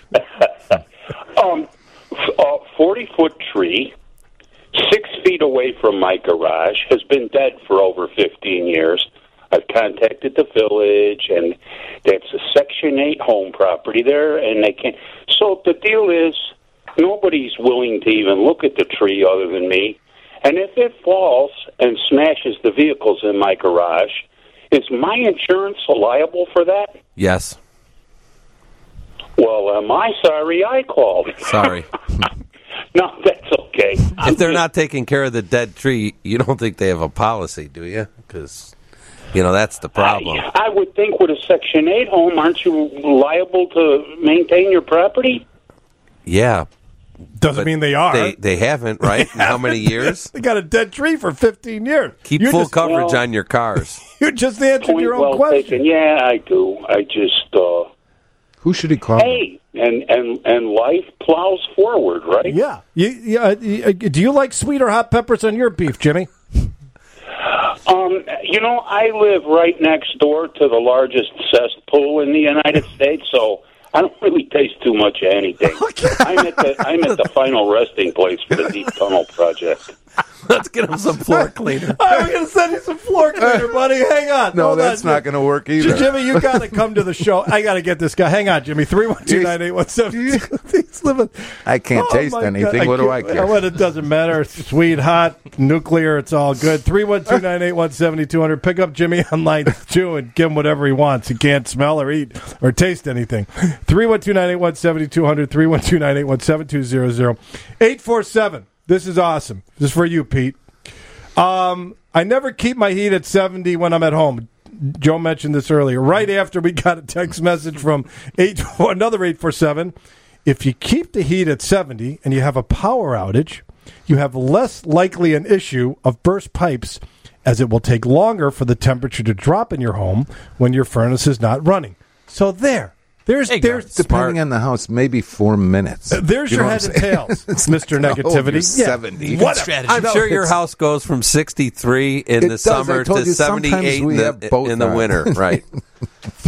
40-foot tree, 6 feet away from my garage, has been dead for over 15 years. I've contacted the village, and that's a Section 8 home property there, and they can't. So the deal is, nobody's willing to even look at the tree other than me. And if it falls and smashes the vehicles in my garage, is my insurance liable for that? Yes. Well, am I sorry I called? Sorry. No, that's okay. If they're not taking care of the dead tree, you don't think they have a policy, do you? Because, that's the problem. I would think with a Section 8 home, aren't you liable to maintain your property? Yeah. Doesn't mean they are. They haven't, right? In how many years? They got a dead tree for 15 years. Keep full coverage on your cars. You just answered your own question. Taken. Yeah, I do. I just... Who should he call? Hey, and life plows forward, right? Yeah. Do you like sweet or hot peppers on your beef, Jimmy? I live right next door to the largest cesspool in the United States, so I don't really taste too much of anything. I'm at the final resting place for the Deep Tunnel Project. Let's get him some floor cleaner. I'm going to send you some floor cleaner, buddy. Hang on. No, that's not going to work either. Jimmy, you got to come to the show. I got to get this guy. Hang on, Jimmy. 312-981-7200. I can't taste anything. What do I care? Well, it doesn't matter. Sweet, hot, nuclear, it's all good. 312-981-7200. Pick up Jimmy on line 2 and give him whatever he wants. He can't smell or eat or taste anything. 312-981-7200. 312-981-7200. 847. This is awesome. This is for you, Pete. I never keep my heat at 70 when I'm at home. Joe mentioned this earlier. Right after we got a text message from another 847. If you keep the heat at 70 and you have a power outage, you have less likely an issue of burst pipes, as it will take longer for the temperature to drop in your home when your furnace is not running. So there's depending on the house, maybe 4 minutes. There's your head and tails, Mr. Negativity. 70. What strategy? I'm sure your house goes from 63 in the summer to 78 in the winter. Right.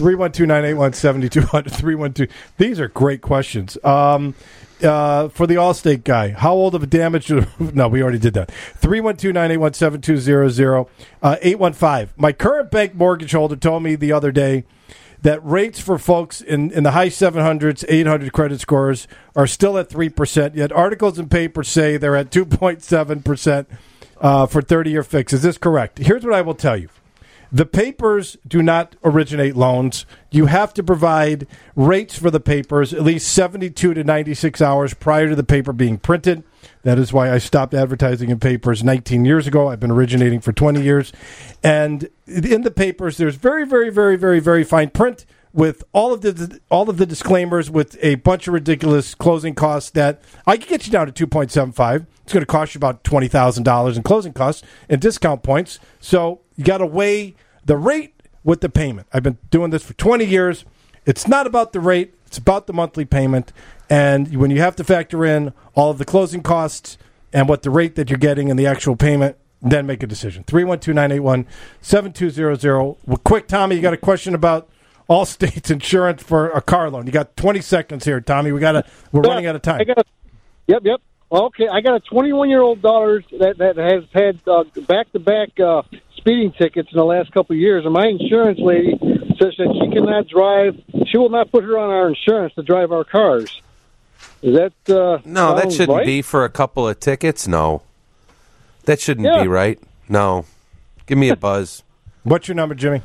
312-981-7200. 312. These are great questions. For the Allstate guy, how old of a damage? No, we already did that. 312-981-7200. 815. My current bank mortgage holder told me the other day that rates for folks in the high 700s, 800 credit scores are still at 3%, yet articles and papers say they're at 2.7% for 30-year fix. Is this correct? Here's what I will tell you. The papers do not originate loans. You have to provide rates for the papers at least 72 to 96 hours prior to the paper being printed. That is why I stopped advertising in papers 19 years ago. I've been originating for 20 years. And in the papers, there's very, very, very, very, very fine print with all of the disclaimers with a bunch of ridiculous closing costs that I can get you down to 2.75. It's going to cost you about $20,000 in closing costs and discount points. So you got to weigh the rate with the payment. I've been doing this for 20 years. It's not about the rate. It's about the monthly payment. And when you have to factor in all of the closing costs and what the rate that you're getting and the actual payment, then make a decision. 312-981-7200. Well, quick, Tommy, you got a question about Allstate's insurance for a car loan. You got 20 seconds here, Tommy. We're running out of time. Yep. Okay, I got a 21-year-old daughter that has had back-to-back speeding tickets in the last couple of years, and my insurance lady says that she cannot drive. She will not put her on our insurance to drive our cars. Is that no? That shouldn't right? be for a couple of tickets. No, that shouldn't be right. No, give me a buzz. What's your number, Jimmy?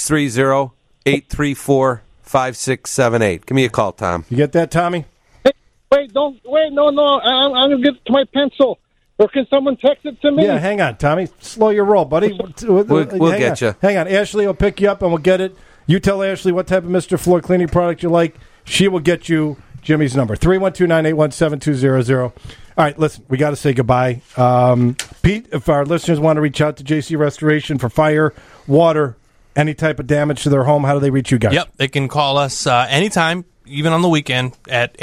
630-834-5678. Give me a call, Tom. You get that, Tommy? No. I'm going to get it to my pencil. Or can someone text it to me? Yeah, hang on, Tommy. Slow your roll, buddy. We'll get you. Hang on. Ashley will pick you up, and we'll get it. You tell Ashley what type of Mr. Floor cleaning product you like. She will get you Jimmy's number, 312-981-7200. All right, listen, we got to say goodbye. Pete, if our listeners want to reach out to JC Restoration for fire, water, any type of damage to their home, how do they reach you guys? Yep, they can call us anytime, even on the weekend, at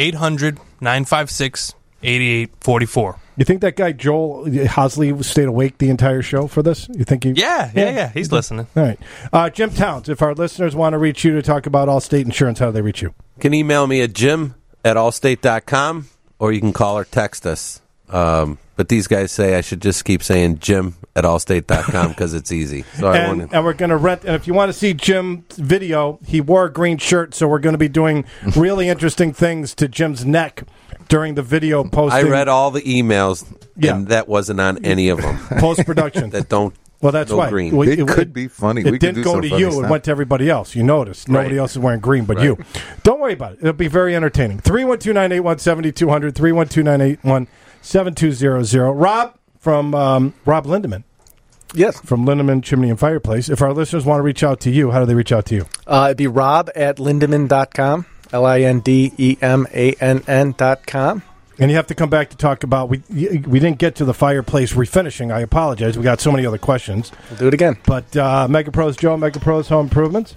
800-956-8844. You think that guy Joel Hosley stayed awake the entire show for this? You think he? Yeah. He's listening. All right, Jim Towns. If our listeners want to reach you to talk about Allstate Insurance, how do they reach you? You can email me at jim@allstate.com, or you can call or text us. But these guys say I should just keep saying jim@allstate.com because it's easy. So and we're going to rent. And if you want to see Jim's video, he wore a green shirt, so we're going to be doing really interesting things to Jim's neck during the video posting. I read all the emails, and that wasn't on any of them. Post-production. That don't. Well, that's no why. Green. It could be funny. It didn't go to you. It went to everybody else. You noticed. Nobody else is wearing green but you. Don't worry about it. It'll be very entertaining. 312-981-7200, 312-981-7200. Rob from Rob Lindeman. Yes. From Lindeman Chimney and Fireplace. If our listeners want to reach out to you, how do they reach out to you? It'd be rob@lindeman.com, LINDEMANN.com. And you have to come back to talk about, we didn't get to the fireplace refinishing. I apologize. We got so many other questions. We'll do it again. But Mega Pros Joe, Mega Pros Home Improvements.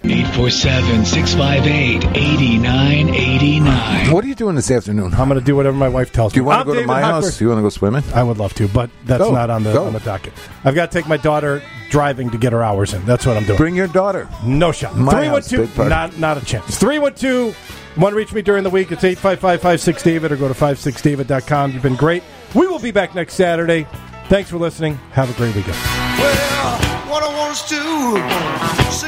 847-658-8989. What are you doing this afternoon? I'm going to do whatever my wife tells me. Do you want to go to my house? Do you want to go swimming? I would love to, but that's not on the docket. I've got to take my daughter driving to get her hours in. That's what I'm doing. Bring your daughter. No shot. My house, 312, not a chance. 312. Want to reach me during the week? It's 855-56-DAVID or go to 56david.com. You've been great. We will be back next Saturday. Thanks for listening. Have a great weekend. Well, what I want to do